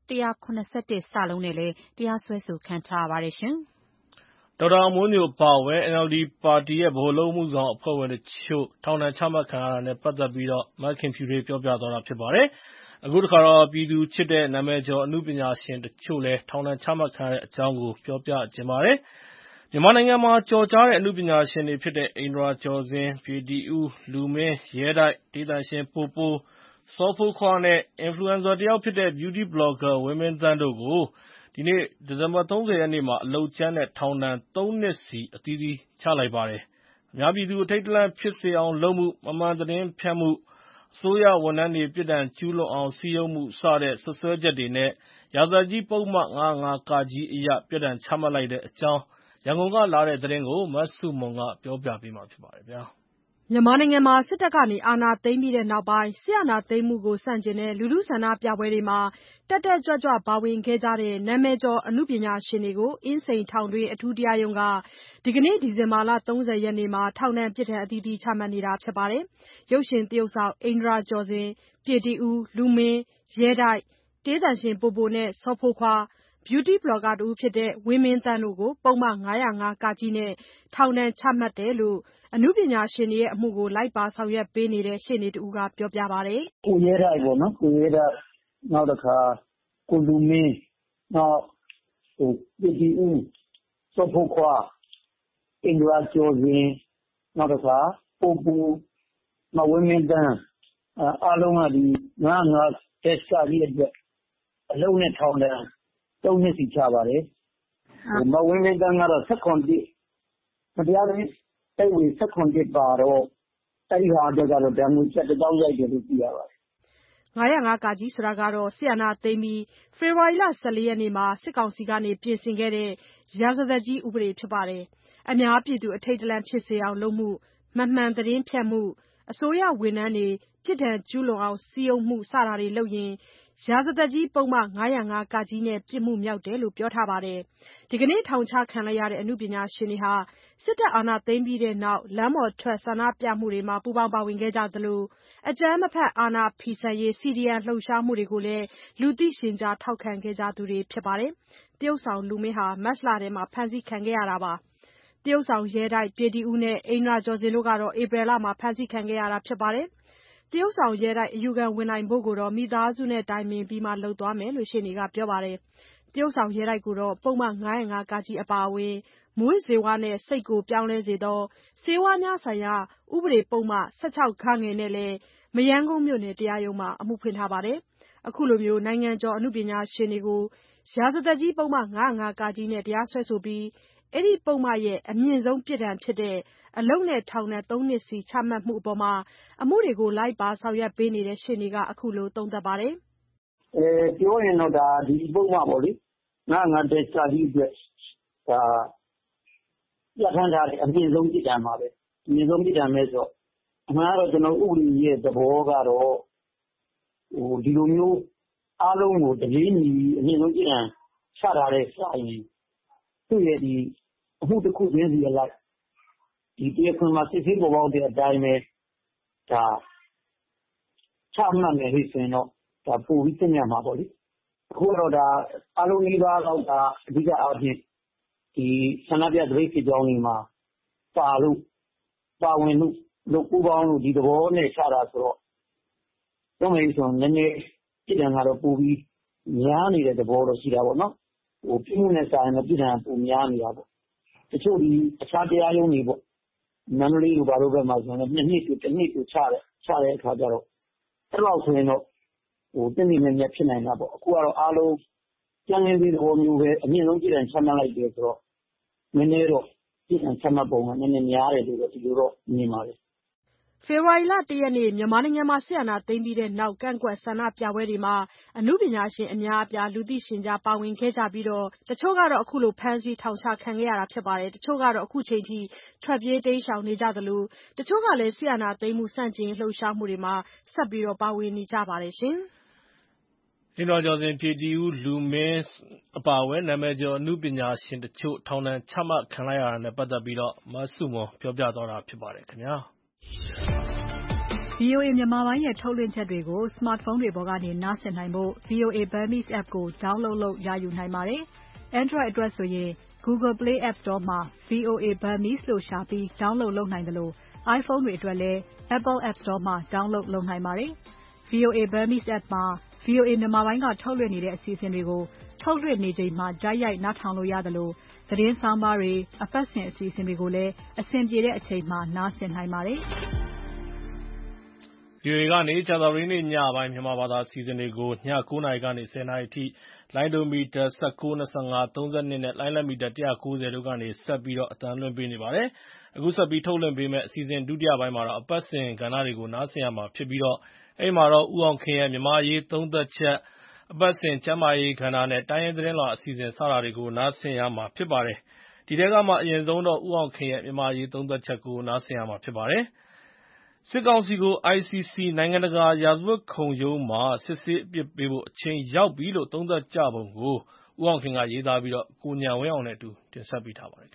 S13: တစ်ရာခုနှစ်ဆယ့်တစ် စလုံးနဲ့လည်းတရားစွဲဆိုခံထားရပါတယ်။
S2: ဒေါက်တာမိုးညိုအပါအဝင် အန်အယ်လ်ဒီ ပါတီရဲ့ ဗဟိုအလုပ်အမှုဆောင်အဖွဲ့ဝင်တချို့ ထောင်ဒဏ်ချမှတ်ခံရတာနဲ့ ပတ်သက်ပြီး မခင်ဖြူထွေးပြောပြသွားတာဖြစ်ပါတယ်။ အခုတခါတော့ ပြည်သူချစ်တဲ့ နာမည်ကျော်အနုပညာရှင်တချို့လည်း ထောင်ဒဏ်ချမှတ်ခံရတဲ့အကြောင်းကို ပြောပြချင်ပါတယ်။ မြန်မာနိုင်ငံမှာ ကျော်ကြားတဲ့ အနုပညာရှင်တွေဖြစ်တဲ့ အိန္ဒြာကျော်ဇင်၊ ပြေတီဦး၊ လူမင်း၊ ရဲတိုက်၊ တေးသံရှင်ပိုပို၊ စောဖိုးခွားနဲ့ Influencer တယောက်ဖြစ်တဲ့ Beauty Blogger ဝင်းမင်းသန်းတို့ကို ဒီနေ့ ဒီဇင်ဘာ ၃၀ ရက်နေ့မှာ အလုပ်ကြမ်းနဲ့ ထောင်ဒဏ် သုံး နှစ်စီ အသီးသီးချလိုက်ပါတယ်။ အများပြည်သူ အထိတ်တလန့်ဖြစ်စေအောင်လုပ်မှု၊ မမှန်သတင်းဖြန့်မှု၊ အစိုးရဝန်ထမ်းတွေ ပြစ်ဒဏ်ကျူးလွန်အောင် စည်းရုံးမှု စတဲ့ စွပ်စွဲချက်တွေနဲ့ ရာဇသတ်ကြီးပုဒ်မ ၅၀၅-က အရ ပြစ်ဒဏ်ချမှတ်လိုက်တဲ့အကြောင်း ရန်ကုန်ကလာတဲ့သတင်းကို မဆုမွန်က ပြောပြပေးမှာဖြစ်ပါတယ်။
S15: မြန်မာနိုင်ငံမှာ စစ်တပ်က အာဏာသိမ်းပြီးနောက်ပိုင်း စစ်အာဏာသိမ်းမှုကို ဆန့်ကျင်တဲ့ လူထုဆန္ဒပြပွဲတွေမှာ တက်တက်ကြွကြွပါဝင်ခဲ့ကြတဲ့ နာမည်ကျော် အနုပညာရှင်တွေကို အင်းစိန်ထောင်တွင်း အထူးတရားရုံးက ဒီကနေ့ ဒီဇင်ဘာ ၃၀ ရက်နေ့မှာ ထောင်ဒဏ်ပြစ်ဒဏ်အသီးသီးချမှတ်နေတာဖြစ်ပါတယ်။ ရုပ်ရှင်သရုပ်ဆောင် အိန္ဒြာကျော်ဇင်၊ ပြေတီဦး၊ လူမင်း၊ ရဲတိုက်၊ တေးသံရှင်ပိုပိုနဲ့ စောဖိုးခွား၊ Beauty Blogger ဝင်းမင်းသန်းတို့ကို ပုဒ်မ ၅၀၅-က နဲ့ ထောင်ဒဏ်ချမှတ်တယ်လို့ အနုပညာရှင်တွေအမှုကို လိုက်ပါဆောင်ရွက်ပေးနေတဲ့ ရှေ့နေတဦးကပြောပါတယ်
S14: ။ “ကိုရဲတိုက်ပေါ့နော်၊ ကိုရဲတိုက်၊ နောက်တခါ ကိုလူမင်း၊ နောက်ပြေတီဦး၊ စောဖိုးခွား၊ အိန္ဒြာကျော်ဇင်၊ နောက်တခါ ပိုပို၊ ဝင်းမင်းသန်း အားလုံးက ဒီ ၅၀၅-က အတွက် အလုပ်နဲ့ထောင်ဒဏ် သုံးနှစ်စီချပါတယ်။ မဝင်းမင်းသန်းကတော့ ၁၇ မတရားအသင်းဥပဒေ ၁၇ ပါတော့ အဲ့ဒီဟာအတွက်ကတော့ ဒဏ်ငွေကျပ်တသောင်းရိုက်တယ်လို့သိရပါတယ်။
S15: ” ၅၀၅-က ဆိုတာကတော့ စစ်အာဏာသိမ်းပြီး ဖေဖော်ဝါရီလ ၁၄ ရက်နေ့မှာ စစ်ကောင်စီက ပြင်ဆင်ခဲ့တဲ့ ရာဇသတ်ကြီးဥပဒေဖြစ်ပါတယ်။ အများပြည်သူ အထိတ်တလန့်ဖြစ်စေအောင်လုပ်မှု၊ မမှန်သတင်းဖြန့်မှု၊ အစိုးရဝန်ထမ်းတွေ ပြစ်ဒဏ်ကျူးလွန်အောင် စည်းရုံးမှု စတာတွေလုပ်ရင် ရာဇသတ်ကြီးပုဒ်မ ၅၀၅-က နဲ့ ပြစ်မှုမြောက်တယ်လို့ ပြောထားပါတယ်။ ဒီကနေ့ ထောင်ချခံလိုက်ရတဲ့ အနုပညာရှင်တွေဟာ စစ်တပ်အာဏာသိမ်းပြီးနောက် လမ်းပေါ်ထွက်ဆန္ဒပြမှုတွေမှာ ပူးပေါင်းပါဝင်ခဲ့ကြသလို အကြမ်းမဖက် အာဏာဖီဆန်ရေး စီဒီအမ်လှုပ်ရှားမှုတွေကိုလည်း လူသိရှင်ကြား ထောက်ခံခဲ့ကြသူတွေဖြစ်ပါတယ်။ သရုပ်ဆောင်လူမင်းဟာ မတ်လထဲမှာ ဖမ်းဆီးခံခဲ့ရတာပါ။ သရုပ်ဆောင်ရဲတိုက်၊ ပြေတီဦးနဲ့ အိန္ဒြာကျော်ဇင်တို့ကတော့ ဧပြီလမှာ ဖမ်းဆီးခံခဲ့ရတာဖြစ်ပါတယ်။ သရုပ်ဆောင်ရဲတိုက် အယူခံဝင်နိုင်ဖို့ကိုတော့ မိသားစုနဲ့တိုင်ပင်ပြီးမှ လုပ်သွားမယ်လို့ ရှေ့နေကပြောပါတယ်။ သရုပ်ဆောင်ရဲတိုက်ကိုတော့ ပုဒ်မ ၅၀၅-က အပါအဝင် မူးယစ်ဆေးဝါးနဲ့ စိတ်ကိုပြောင်းလဲစေသော ဆေးဝါးများဆိုင်ရာ ဥပဒေပုဒ်မ ၁၆ နဲ့လည်း မရမ်းကုန်းမြို့နယ်တရားရုံးမှာ အမှုဖွင့်ထားပါတယ်။ အခုလို နိုင်ငံကျော်အနုပညာရှင်တွေကို ရာဇသတ်ကြီးပုဒ်မ ၅၀၅-က နဲ့ တရားစွဲဆိုပြီး အဲဒီပုဒ်မရဲ့ အမြင့်ဆုံးပြစ်ဒဏ်ဖြစ်တဲ့ အလုပ်နဲ့ ထောင်ဒဏ် သုံး နှစ်စီ ချမှတ်မှုအပေါ် အမှုတွေကို လိုက်ပါဆောင်ရွက်ပေးနေတဲ့ ရှေ့နေက အခုလိုသုံးသပ်ပါတယ်
S14: ။ “ပြောရင်တော့ ဒီပုဒ်မပေါ့လေ ၅၀၅-က အတွက် ဒါပြဌာန်းထားတဲ့ အမြင့်ဆုံးပြစ်ဒဏ်ပါပဲ။ အမြင့်ဆုံးပြစ်ဒဏ်ပဲဆိုတော့ အမှန်ကတော့ ဥပဒေရဲ့သဘောကတော့ ဒီလိုမျိုးအားလုံးကို တပြေးညီ အမြင့်ဆုံးပြစ်ဒဏ်ချတာထက်စာရင် သူ့ရဲ့အမှုတခုချင်းစီအလိုက် တရားခွင်မှာ စစ်ဆေးပေါ်ပေါက်တဲ့အတိုင်းပဲ ချမှတ်မယ်ဆိုရင်တော့ ပိုပြီးသင့်မြတ်မှာပေါ့လေ။ အခုကတော့ အားလုံးနီးပါးလောက်က အဓိကအားဖြင့် ဆန္ဒပြသပိတ်စစ်ကြောင်းတွေမှာ ပါလို့ ပါဝင်လို့ ပူးပေါင်းလို့ ဒီသဘောနဲ့ချတာဆိုတော့ ပြောမယ်ဆိုရင် နည်းနည်းပြစ်ဒဏ်ကတော့ ပိုပြီးများနေတဲ့သဘောတော့ရှိတာပေါ့နော်။ ပြစ်မှုနဲ့စာရင်တော့ ပြစ်ဒဏ်ကပိုများနေတာပေါ့။ တချို့အခြားတရားရုံးတွေပေါ့ မန္တလေးတို့ဘက်မှာဆိုရင် နှစ်နှစ်တို့ တနှစ်တို့ ချတဲ့အခါကျတော့ အဲ့လောက်ဆိုရင်တော့ သင့်သင့်မြတ်မြတ်ဖြစ်နိုင်တာပေါ့။ အခုကတော့ အားလုံးကြမ်းခင်းဈေးသဘောမျိုးပဲ အမြင့်ဆုံးပြစ်ဒဏ်ချမှတ်လိုက်တယ်ဆိုတော့ နည်းနည်းတော့ ပြစ်ဒဏ်ချမှတ်ပုံက နည်းနည်းများတယ်လို့ ဒီလိုတော့မြင်ပါတယ်။ ”
S15: ဖေဖော်ဝါရီလ ၁ ရက်နေ့ မြန်မာနိုင်ငံမှာ စစ်အာဏာသိမ်းပြီးနောက် ကန့်ကွက်ဆန္ဒပြပွဲတွေမှာ အနုပညာရှင်အများအပြား လူသိရှင်ကြားပါဝင်ခဲ့ကြပြီး တချို့ကတော့ အခုလို ဖမ်းဆီးထောင်ချခံခဲ့ရတာဖြစ်ပါတယ်။ တချို့ကတော့ အခုချိန်ထိ ထွက်ပြေးတိမ်းရှောင်နေကြသလို တချို့ကလည်း စစ်အာဏာသိမ်းမှု ဆန့်ကျင်ရေးလှုပ်ရှားမှုတွေမှာ ဆက်လက်ပါဝင်နေကြပါတယ်။
S2: အိန္ဒြာကျော်ဇင်၊ ပြေတီဦး၊ လူမင်းအပါအဝင် နာမည်ကျော်အနုပညာရှင်တချို့ ထောင်ဒဏ်ချမှတ်ခံလိုက်ရတာနဲ့ ပတ်သက်ပြီး မဆုမွန်ပြောပြသွားတာဖြစ်ပါတယ်ခင်ဗျာ။
S16: ဗွီအိုအေ မြန်မာပိုင်းရဲ့ထုတ်လွှင့်ချက်တွေကို Smartphone တွေပေါ်ကနေနားဆင်နိုင်ဖို့ ဗွီအိုအေ Burmese app ကို download လုပ်ရယူနိုင်ပါတယ်။ Android အတွက်ဆိုရင် Google Play App Store မှာ ဗွီအိုအေ Burmese လို့ရှာပြီး download လုပ်နိုင်သလို iPhone တွေအတွက်လည်း Apple App Store မှာ download လုပ်နိုင်ပါတယ်။ ဗွီအိုအေ Burmese app မှာ ဗွီအိုအေ မြန်မာပိုင်းကထုတ်လွှင့်နေတဲ့အစီအစဉ်တွေကို ထုတ်လွှင့်နေချိန်မှာ တိုက်ရိုက်နားထောင်လို့ရသလို သတင်းဆောင်းပါးတွေ၊ အပတ်စဉ်အစီအစဉ်တွေကိုလည်း အဆင်ပြေတဲ့အချိန်မှာ နားဆင်နိုင်ပါတယ်။
S2: ဗွီအိုအေကနေ ကြာသပတေးနေ့ညပိုင်း မြန်မာဘာသာအစီအစဉ်တွေကို ည ၉ နာရီကနေ ၁၀ နာရီအထိ လိုင်းဒိုမီတာ ၁၉၊ ၂၅၊ ၃၂ နဲ့ လိုင်းလက်မီတာ ၁၉၀ တို့ကနေ ဆက်ပြီး အသံလွှင့်ပေးနေပါတယ်။ အခုဆက်ပြီးထုတ်လွှင့်ပေးမယ့် အစီအစဉ် ဒုတိယပိုင်းမှာတော့ အပတ်စဉ်ကဏ္ဍတွေကို နားဆင်ရမှာဖြစ်ပြီး အဲဒီမှာတော့ ဦးအောင်ခင်ရဲ့ မြန်မာ့အရေးသုံးသပ်ချက်၊ အပတ်စဉ်ကျန်းမာရေးကဏ္ဍနဲ့ တိုင်းရင်းသတင်းလွှာအစီအစဉ် စတာတွေကို နားဆင်ရမှာဖြစ်ပါတယ်။ ဒီထဲကမှ အရင်ဆုံးတော့ ဦးအောင်ခင်ရဲ့ မြန်မာ့အရေးသုံးသပ်ချက်ကို နားဆင်ရမှာဖြစ်ပါတယ်။ စစ်ကောင်စီကို အိုင်စီစီ နိုင်ငံတကာရာဇဝတ်ခုံရုံးမှာ စစ်ဆေးအပြစ်ပေးဖို့ အချိန်ရောက်ပြီလို့ သုံးသပ်ကြပုံကို ဦးအောင်ခင်က ရေးသားပြီး ကိုဉာဏ်ဝင်းအောင်နဲ့အတူ တင်ဆက်ထားပါတယ်။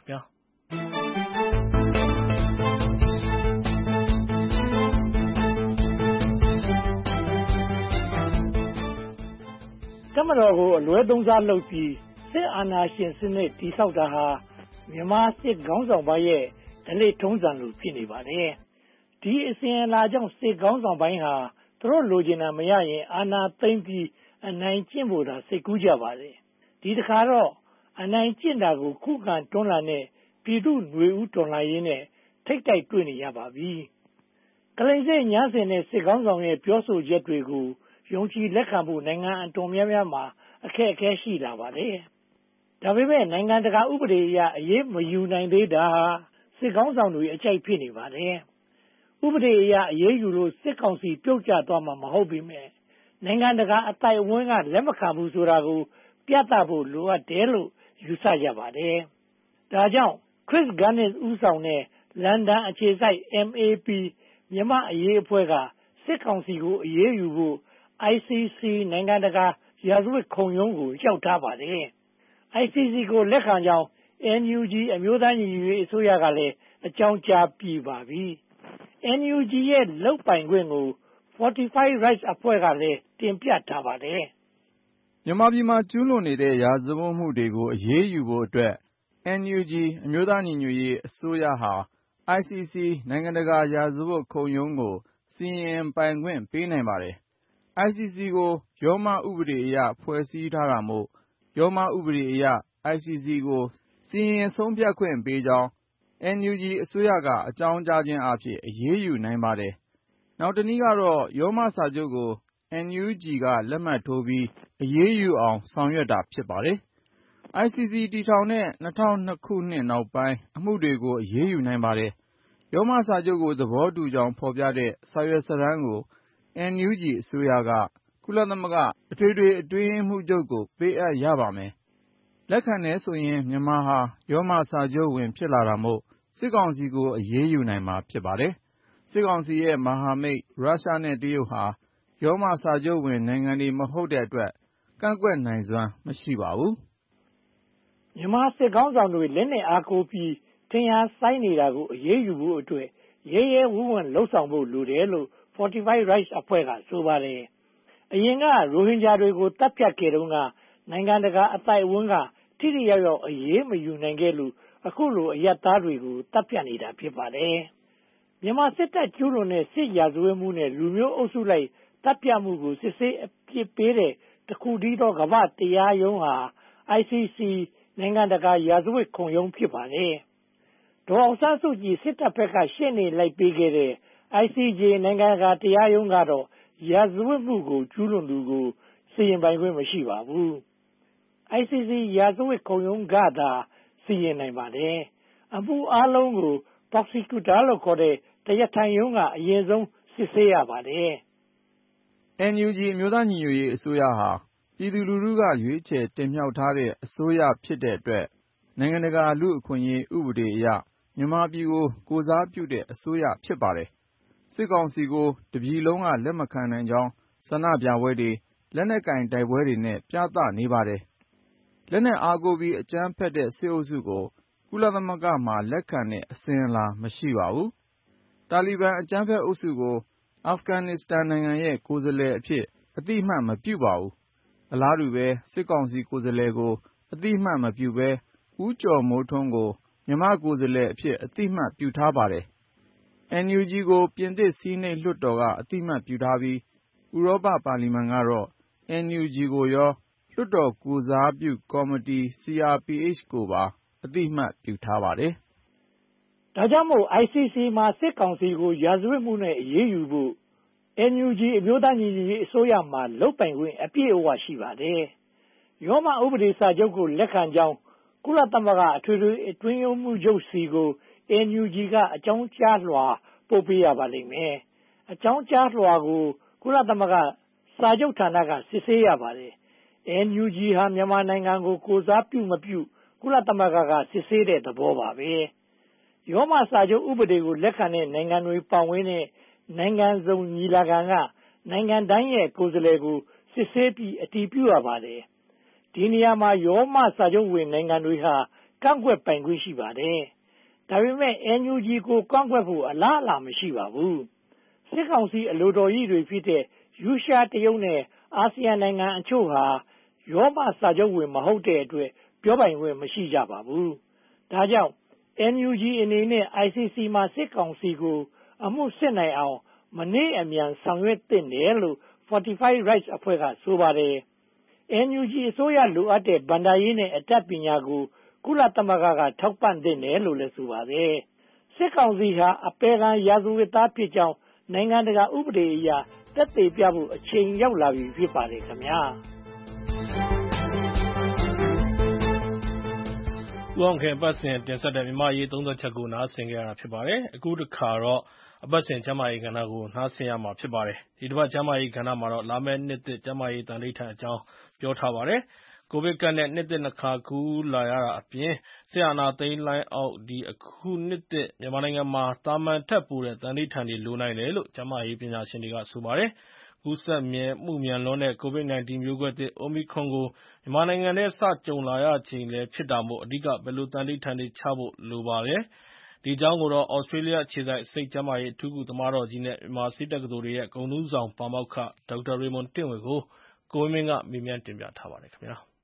S17: တပ်မတော်ကို အလွဲသုံးစားလုပ်ပြီး စစ်အာဏာရှင်စနစ် တည်ဆောက်တာဟာ မြန်မာစစ်ခေါင်းဆောင်ပိုင်းရဲ့ ဓလေ့ထုံးစံလို ဖြစ်နေပါတယ်။ ဒီအစဉ်အလာကြောင့် စစ်ခေါင်းဆောင်ပိုင်းဟာ သူတို့လိုချင်တာမရရင် အာဏာသိမ်းပြီး အနိုင်ကျင့်ဖို့သာ စိတ်ကူးကြပါတယ်။ ဒီတခါတော့ အနိုင်ကျင့်တာကို ခုခံတွန်းလှန်တဲ့ ပြည်သူ့နွေဦးတော်လှန်ရေးနဲ့ ထိပ်တိုက်တွေ့နေရပါပြီ။ ကလိမ်စေ့ငြမ်းဆင်တဲ့ စစ်ခေါင်းဆောင်ရဲ့ ပြောဆိုချက်တွေကို ယုံကြည်လက်ခံဖို့ နိုင်ငံအတော်များများမှာ အခက်အခဲ ရှိလာပါတယ်။ ဒါပေမဲ့ နိုင်ငံတကာဥပဒေအရ အရေးမယူနိုင်သေးတာဟာ စစ်ခေါင်းဆောင်တွေ အကြိုက်ဖြစ်နေပါတယ်။ ဥပဒေအရ အရေးယူလို့ စစ်ကောင်စီပြုတ်ကျသွားမှာ မဟုတ်ပေမယ့် နိုင်ငံတကာအသိုက်အဝန်းက လက်မခံဘူးဆိုတာကို ပြသဖို့ လိုအပ်တယ်လို့ ယူဆကြပါတယ်။ ဒါကြောင့် Chris Gunness ဦးဆောင်တဲ့ လန်ဒန်အခြေစိုက် အမ် အေ ပီ မြန်မာ့အရေးအဖွဲ့က စစ်ကောင်စီကို အရေးယူဖို့ အိုင် စီ စီ နိုင်ငံတကာရာဇဝတ်ခုံရုံးကို လျှောက်ထားပါတယ်။ အိုင် စီ စီ ကို လက်ခံကြောင်း အန် ယူ ဂျီ အမျိုးသားညီညွှတ်ရေးအစိုးရကလည်း အကြောင်းကြားပြီးပါပြီ။ အန် ယူ ဂျီ ရဲ့ လုပ်ပိုင်ခွင့်ကို Fortify Rights အဖွဲ့ကလည်း တင်ပြထားပါတယ်
S3: ။ မြန်မာပြည်မှာ ကျူးလွန်နေတဲ့ ရာဇဝတ်မှုတွေကို အရေးယူဖို့အတွက် အန် ယူ ဂျီ အမျိုးသားညီညွှတ်ရေးအစိုးရဟာ အိုင် စီ စီ နိုင်ငံတကာရာဇဝတ်ခုံရုံးကို စီရင်ပိုင်ခွင့်ပေးနိုင်ပါတယ်။ အိုင် စီ စီ ကို ရောမဥပဒေအရ ဖွဲ့စည်းထားတာမို့ ရောမဥပဒေအရ အိုင် စီ စီ ကို စီရင်ဆုံးဖြတ်ခွင့်ပေးကြောင်း အန် ယူ ဂျီ အစိုးရက အကြောင်းကြားခြင်းအားဖြင့် အရေးယူနိုင်ပါတယ်။ နောက်တနည်းကတော့ ရောမစာချုပ်ကို အန် ယူ ဂျီ က လက်မှတ်ထိုးပြီး အရေးယူအောင် ဆောင်ရွက်တာ ဖြစ်ပါတယ်။ အိုင် စီ စီ တည်ထောင်တဲ့ ၂၀၀၂ ခုနှစ်နောက်ပိုင်း အမှုတွေကို အရေးယူနိုင်ပါတယ်။ ရောမစာချုပ်ကို သဘောတူကြောင်း ဖော်ပြတဲ့ စာရွက်စာတမ်းကို အန် ယူ ဂျီ အစိုးရက ကုလသမဂ္ဂ အထွေထွေအတွင်းရေးမှူးချုပ်ကို ပေးအပ်ရပါမယ်။ လက်ခံတယ်ဆိုရင် မြန်မာဟာ ရောမစာချုပ်ဝင် ဖြစ်လာတာမို့ စစ်ကောင်စီကို အရေးယူနိုင်မှာ ဖြစ်ပါတယ်။ စစ်ကောင်စီရဲ့ မဟာမိတ် ရုရှားနဲ့ တရုတ်ဟာ ရောမစာချုပ်ဝင်နိုင်ငံတွေ မဟုတ်တဲ့အတွက် ကန့်ကွက်နိုင်စွမ်း မရှိပါဘူး
S17: ။ မြန်မာစစ်ခေါင်းဆောင်တွေ လက်နက်အားကိုးပြီး ထင်ရာစိုင်းနေတာကို အရေးယူဖို့အတွက် ရဲရဲဝံ့ဝံ့ လုပ်ဆောင်ဖို့ လိုတယ်လို့ Fortify Rights အဖွဲ့က ဆိုပါတယ်။ အရင်က ရိုဟင်ဂျာတွေကို သတ်ဖြတ်ခဲ့တုန်းက နိုင်ငံတကာအသိုက်အဝန်းက ထိထိရောက်ရောက် အရေးမယူနိုင်ခဲ့လို့ အခုလို အရပ်သားတွေကို သတ်ဖြတ်နေတာ ဖြစ်ပါတယ်။ မြန်မာစစ်တပ် ကျူးလွန်တဲ့ စစ်ရာဇဝတ်မှုနဲ့ လူမျိုးအုပ်စုလိုက် သတ်ဖြတ်မှုကို စစ်ဆေးအပြစ်ပေးတဲ့ တခုတည်းသော ကမ္ဘာ့တရားရုံးဟာ အိုင် စီ စီ နိုင်ငံတကာရာဇဝတ်ခုံရုံး ဖြစ်ပါတယ်။ ဒေါ်အောင်ဆန်းစုကြည် စစ်တပ်ဘက်က ရှေ့နေလိုက်ပေးခဲ့တဲ့ အိုင် စီ ဂျေ နိုင်ငံတကာတရားရုံးကတော့ ရာဇဝတ်မှုကို ကျူးလွန်သူကို စီရင်ပိုင်ခွင့် မရှိပါဘူး။ အိုင် စီ စီ ရာဇဝတ်ခုံရုံးကသာ စီရင်နိုင်ပါတယ်။ အမှုအားလုံးကို Prosecutor လို့ခေါ်တဲ့ တရားထိုင်ရုံးက အရင်ဆုံးစစ်ဆေးရပါတယ်
S3: ။ အန် ယူ ဂျီ အမျိုးသားညီညွှတ်ရေးအစိုးရဟာ ပြည်သူလူထုက ရွေးချယ်တင်မြှောက်ထားတဲ့ အစိုးရဖြစ်တဲ့အတွက် နိုင်ငံတကာလူ့အခွင့်အရေး ဥပဒေအရ မြန်မာပြည်ကို ကိုယ်စားပြုတဲ့အစိုးရ ဖြစ်ပါတယ်။ စစ်ကောင်စီကို တပြည်လုံးက လက်မခံနိုင်ကြောင်း ဆန္ဒပြပွဲတွေ၊ လက်နက်ကိုင်တိုက်ပွဲတွေနဲ့ ပြသနေပါတယ်။ လက်နက်အားကိုးပြီး အကြမ်းဖက်တဲ့ စစ်အုပ်စုကို ကုလသမဂ္ဂမှာ လက်ခံတဲ့ အစဉ်အလာ မရှိပါဘူး။ တာလီဘန်အကြမ်းဖက်အုပ်စုကိုအာဖဂန်နစ္စတန်နိုင်ငံရဲ့ကိုယ်စားလှယ်အဖြစ်အသိအမှတ်မပြုပါဘူး။အလားတူပဲစစ်ကောင်စီကိုယ်စားလှယ်ကိုအသိအမှတ်မပြုဘဲဦးကျော်မိုးထွန်းကိုမြန်မာကိုယ်စားလှယ်အဖြစ်အသိအမှတ်ပြုထားပါတယ်။ အန် ယူ ဂျီ ကိုပြင်သစ်ဆီးနိတ်လွှတ်တော်ကအသိအမှတ်ပြုထားပြီးဥရောပပါလီမန်ကတော့ အန် ယူ ဂျီ ကိုရောလွှတ်တော်ကိုယ်စားပြုကော်မတီ စီ အာ် ပီ အိတ်ချ် ကိုပါအသိအမှတ်ပြုထားပါတယ်
S17: ။ဒါကြောင့်မို့ အိုင် စီ စီ မှာစစ်ကောင်စီကိုရာဇဝတ်မှုနဲ့အရေးယူဖို့ အန် ယူ ဂျီ အမျိုးသားညီညွတ်ရေးအစိုးရမှာလုပ်ပိုင်ခွင့်အပြည့်အဝရှိပါတယ်။ရောမဥပဒေစာချုပ်ကိုလက်ခံကြောင်းကုလသမဂ္ဂအထွေထွေအတွင်းရေးမှူးချုပ်ဆီကို အန် ယူ ဂျီ ကအကြောင်းကြားလွှာပို့ပေးရပါလိမ့်မယ်။အကြောင်းကြားလွှာကိုကုလသမဂ္ဂစာချုပ်ဌာနကစစ်ဆေးရပါတယ်။ အန် ယူ ဂျီ ဟာမြန်မာနိုင်ငံကိုကိုယ်စားပြုမပြုကုလသမဂ္ဂကစစ်ဆေးတဲ့သဘောပါပဲ။ရောမစာချုပ်ဥပဒေကိုလက်ခံတဲ့နိုင်ငံတွေပါဝင်တဲ့နိုင်ငံစုံညီလာခံကနိုင်ငံတိုင်းရဲ့ကိုယ်စားလှယ်ကိုစစ်ဆေးပြီးအတည်ပြုရပါတယ်။ဒီနေရာမှာရောမစာချုပ်ဝင်နိုင်ငံတွေဟာကန့်ကွက်ပိုင်ခွင့်ရှိပါတယ်။ဒါပေမဲ့ အန် ယူ ဂျီ ကိုကန့်ကွက်ဖို့အလားအလာမရှိပါဘူး။စစ်ကောင်စီအလိုတော်ရိတွေဖြစ်တဲ့ရုရှားတရုတ်နဲ့အာဆီယံနိုင်ငံအချို့ဟာရောမစာချုပ်ဝင်မဟုတ်တဲ့အတွက်ပြောပိုင်ခွင့်မရှိကြပါဘူး။ဒါကြောင့် အန် ယူ ဂျီ အနေနဲ့ အိုင် စီ စီ မှာစစ်ကောင်စီကိုအမှုစစ်နိုင်အောင်မနှေးအမြန်ဆောင်ရွက်သင့်တယ်လို့ Fortify Rights အဖွဲ့ကဆိုပါတယ်။ အန် ယူ ဂျီ အစိုးရလိုအပ်တဲ့ဘဏ္ဍာရေးနဲ့အတတ်ပညာကိုကုလသမဂ္ဂကထောက်ပံ့သင့်တယ်လို့လည်းဆိုပါတယ်။စစ်ကောင်စီဟာအပယ်ခံရာဇဝတ်သားဖြစ်ကြောင်းနိုင်ငံတကာဥပဒေအရသက်သေပြဖို့အချိန်ရောက်လာပြီဖြစ်ပါတယ်ခင်ဗျာ
S2: ။ဦးအောင်ခင်ပတ်စဉ်တင်ဆက်တဲ့မြန်မာရေးသုံးသက်ချက်ကိုနားဆင်ကြရတာဖြစ်ပါတယ်။အခုတစ်ခါတော့အပတ်စဉ်ကျမ်းမာရေးကဏ္ဍကိုနားဆင်ရမှာဖြစ်ပါတယ်။ဒီတစ်ပတ်ကျမ်းမာရေးကဏ္ဍမှာတော့လာမယ့်နှစ်သစ်ကျမ်းမာရေးတန်ဋိဌာန်အကြောင်းပြောထားပါတယ်။ကိုဗစ်ကပ်နဲ့နှစ်သစ်နှစ်ခါကူးလာရတာအပြင်စစ်အာဏာသိမ်းလိုက်အောက်ဒီအခုနှစ်သစ်မြန်မာနိုင်ငံမှာသာမန်ထက်ပိုတဲ့တန်ဋိဌာန်တွေလိုနိုင်တယ်လို့ကျန်းမာရေးပညာရှင်တွေကဆိုပါတယ်။ကူးစက်မှုမြန်လွန်းတဲ့ ကိုဗစ် ၁၉ မျိုးကွဲသစ် Omicron ကိုမြန်မာနိုင်ငံထဲစကြုံလာရချိန်လည်းဖြစ်တာမို့အဓိကဘယ်လိုတန်ဋိဌာန်တွေချဖို့လိုပါလဲ။ဒီအကြောင်းကိုတော့ သြစတြေးလျအခြေစိုက်စိတ်ကျန်းမာရေးအထူးကုသမားတော်ကြီးနဲ့မြန်မာဆေးတက္ကသိုလ်ရဲ့ဂုဏ်ထူးဆောင်ပါမောက္ခဒေါက်တာရေမွန်တင့်ဝေကိုကိုဝင်းမင်းကမေးမြန်းတင်ပြထားပါတယ်ခင်ဗျာ။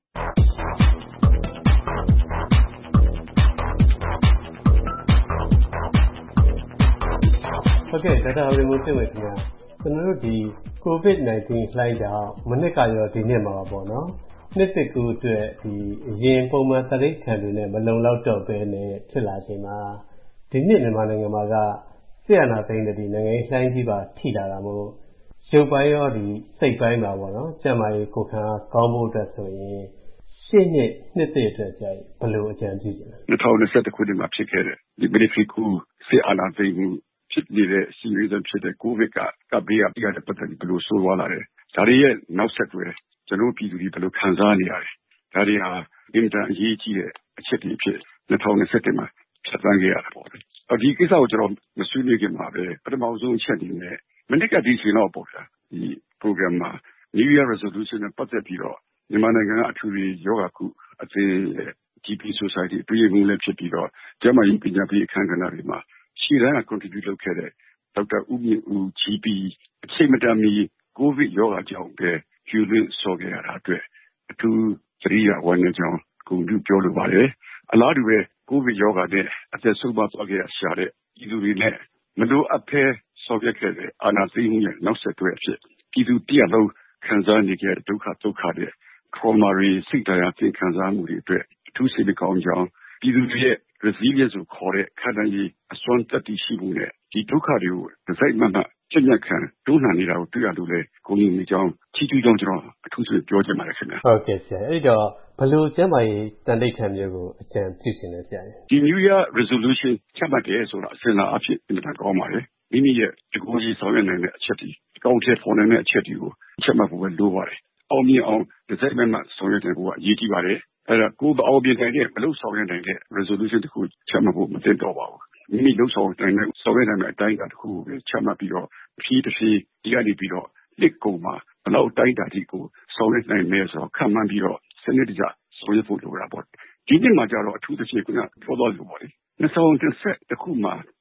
S18: ဟုတ်ကဲ့ဒေါက်တာရေမွန်တင့်ဝေခင်ဗျာကျွန်တော်တို့ဒီ ကိုဗစ် ၁၉ လှိုင်းကြောင့်မနှစ်ကရောဒီနှစ်မှာပေါ့နော်နှစ်သစ်ကူးအတွက်ဒီအရင်ပုံမှန်တန်ဋိဌာန်တွေနဲ့မလုံလောက်တော့ဘဲနဲ့ဖြစ်လာချိန်မှာဒီနှစ်မြန်မာနိုင်ငံမှာကစစ်အာဏာသိမ်းတဲ့ဒီနိုင်ငံရေးလှိုင်းကြီးပါထိလာတာမို့ရုပ်ပိုင်းရောဒီစိတ်ပိုင်းပါပေါ့နော်ကျန်းမာရေးကိုယ်ခံကောင်းဖို့အတွက်ဆိုရင်ရှေ့နှစ်နှစ်သစ်အတွက်ဆရာဘယ်လိုအကြံပြုချင်လဲ
S19: ၂၀၂၁ခုနှစ်မှာဖြစ်ခဲ့တဲ့ဒီမနီဖီကူစစ်အာဏာသိမ်းမှုဖြစ်နေတဲ့စီရီဇန်ဖြစ်တဲ့ကိုဗစ်ကကပ်ဘေးကပြတဲ့ပတ်သက်ပြီးဘယ်လိုဆိုးသွားလာတယ်ဒါတွေရဲ့နောက်ဆက်တွဲကျွန်တော်ပြည်သူတွေဘယ်လိုခံစားနေရတယ်ဒါတွေဟာအင်တာအရေးကြီးတဲ့အချက်တွေဖြစ်၂၀၂၁မှာဖြတ်သန်းခဲ့ရတာပေါ့ဒီကိစ္စကိုကျွန်တော်မဆွေးနွေးခင်မှာပဲပထမဆုံးအချက်အနေနဲ့မနစ်ကဒီချိန်တော့ပေါ့ဗျာဒီ program မှာ New Year Resolution နဲ့ပတ်သက်ပြီးတော့မြန်မာနိုင်ငံကအထူးယောဂကုအသင်း ဂျီ ပီ Society ပြည်မှုလည်းဖြစ်ပြီးတော့ကျန်းမာရေးပညာပေးအခမ်းကဏ္ဍတွေမှာရှေ့တန်းက contribute လုပ်ခဲ့တဲ့ဒေါက်တာဦးမြင့်ဦး ဂျီ ပီ အချိန်မတန်မီကိုဗစ်ရောဂါကြောင့်ပဲကျွလွင့်ဆော်ခဲ့ရတာအတွက်အထူးသတိရဝမ်းနည်းကြောင်းဂုဏ်ပြုပြောလိုပါတယ်အလားတူပဲကိုဗစ်ရောဂါနဲ့အသက်ဆုံးပါသွားခဲ့ရရှာတဲ့ပြည်သူတွေနဲ့မလိုအပ်ဖဲဆော်ပြခဲ့တဲ့အာဏာသိမ်းမှုရဲ့နောက်ဆက်တွဲအဖြစ်ပြည်သူတရက်လုံးခံစားနေခဲ့တဲ့ဒုက္ခဒုက္ခတဲ့ trauma တွေစိတ်တရားသင်ခံစားမှုတွေအတွက်အထူးစိတ်ကောင်းကြောင်းပြည်သူတွေရဲ့ resilience ကိုခေါ်တဲ့ခံနိုင်ရည်အစွမ်းတတ္တိရှိမှုနဲ့ဒီဒုက္ခတွေကိုတစ်စိုက်မှတ်မှတ်ကျင့်ကြံခံတွန်းလှန်နေတာကိုတွေ့ရလို့လေကိုယ်ကြီးကြောင်းချီးကျူးကြောင်းကျွန်တော်အထူးဆိုပြောချင်ပါတယ်ခင်ဗျာ
S18: ဟုတ်ကဲ့ဆရာအဲ့တော့ဘယ်လိုကျန်းမာရေးတန်ဋိဌာန်မျိုးကိုအကြံပြုချင်လဲဆရာ
S19: ဒီ New Year Resolution ချမှတ်တယ်ဆိုတာအစဉ်လာအဖြစ်အင်မတန်ကောင်းပါတယ်မိမိရဲ့ဒီကိုယ်ကြီးဆောင်ရွက်နိုင်တဲ့အချက်တွေအကောင့်ထဲပေါ်နိုင်တဲ့အချက်တွေကိုချမှတ်ဖို့ပဲလိုပါတယ်အောင်မြင်အောင်တစ်စိုက်မှတ်မှတ်ဆောင်ရွက်တယ်ကိုကအရေးကြီးပါတယ်အဲ့ဒါကိုယ်မအောင်မြင်နိုင်တဲ့မလို့ဆောင်ရွက်နိုင်တဲ့ resolution တခုချမှတ်ဖို့မသင့်တော်ပါဘူးမိမိလှုပ်ဆောင်နိုင်တဲ့ဆောင်ရွက်နိုင်တဲ့အတိုင်းအတာတခုကိုချမှတ်ပြီးတော့ဖြည်းဖြည်းဒီကနေပြီးတော့လက်ကုံမှာဘလောက်တိုင်းတာဒီကိုဆောင်ရွက်နိုင်မယ်ဆိုတော့ခံမှန်းပြီးတော့စနစ်တကျဆောင်ရွက်ဖို့လိုတာပေါ့ဒီနေ့မှာကျတော့အထူးသဖြင့်ကပြောတော့လို့ပေါ့လေ၂၀၂၁ခုမှာ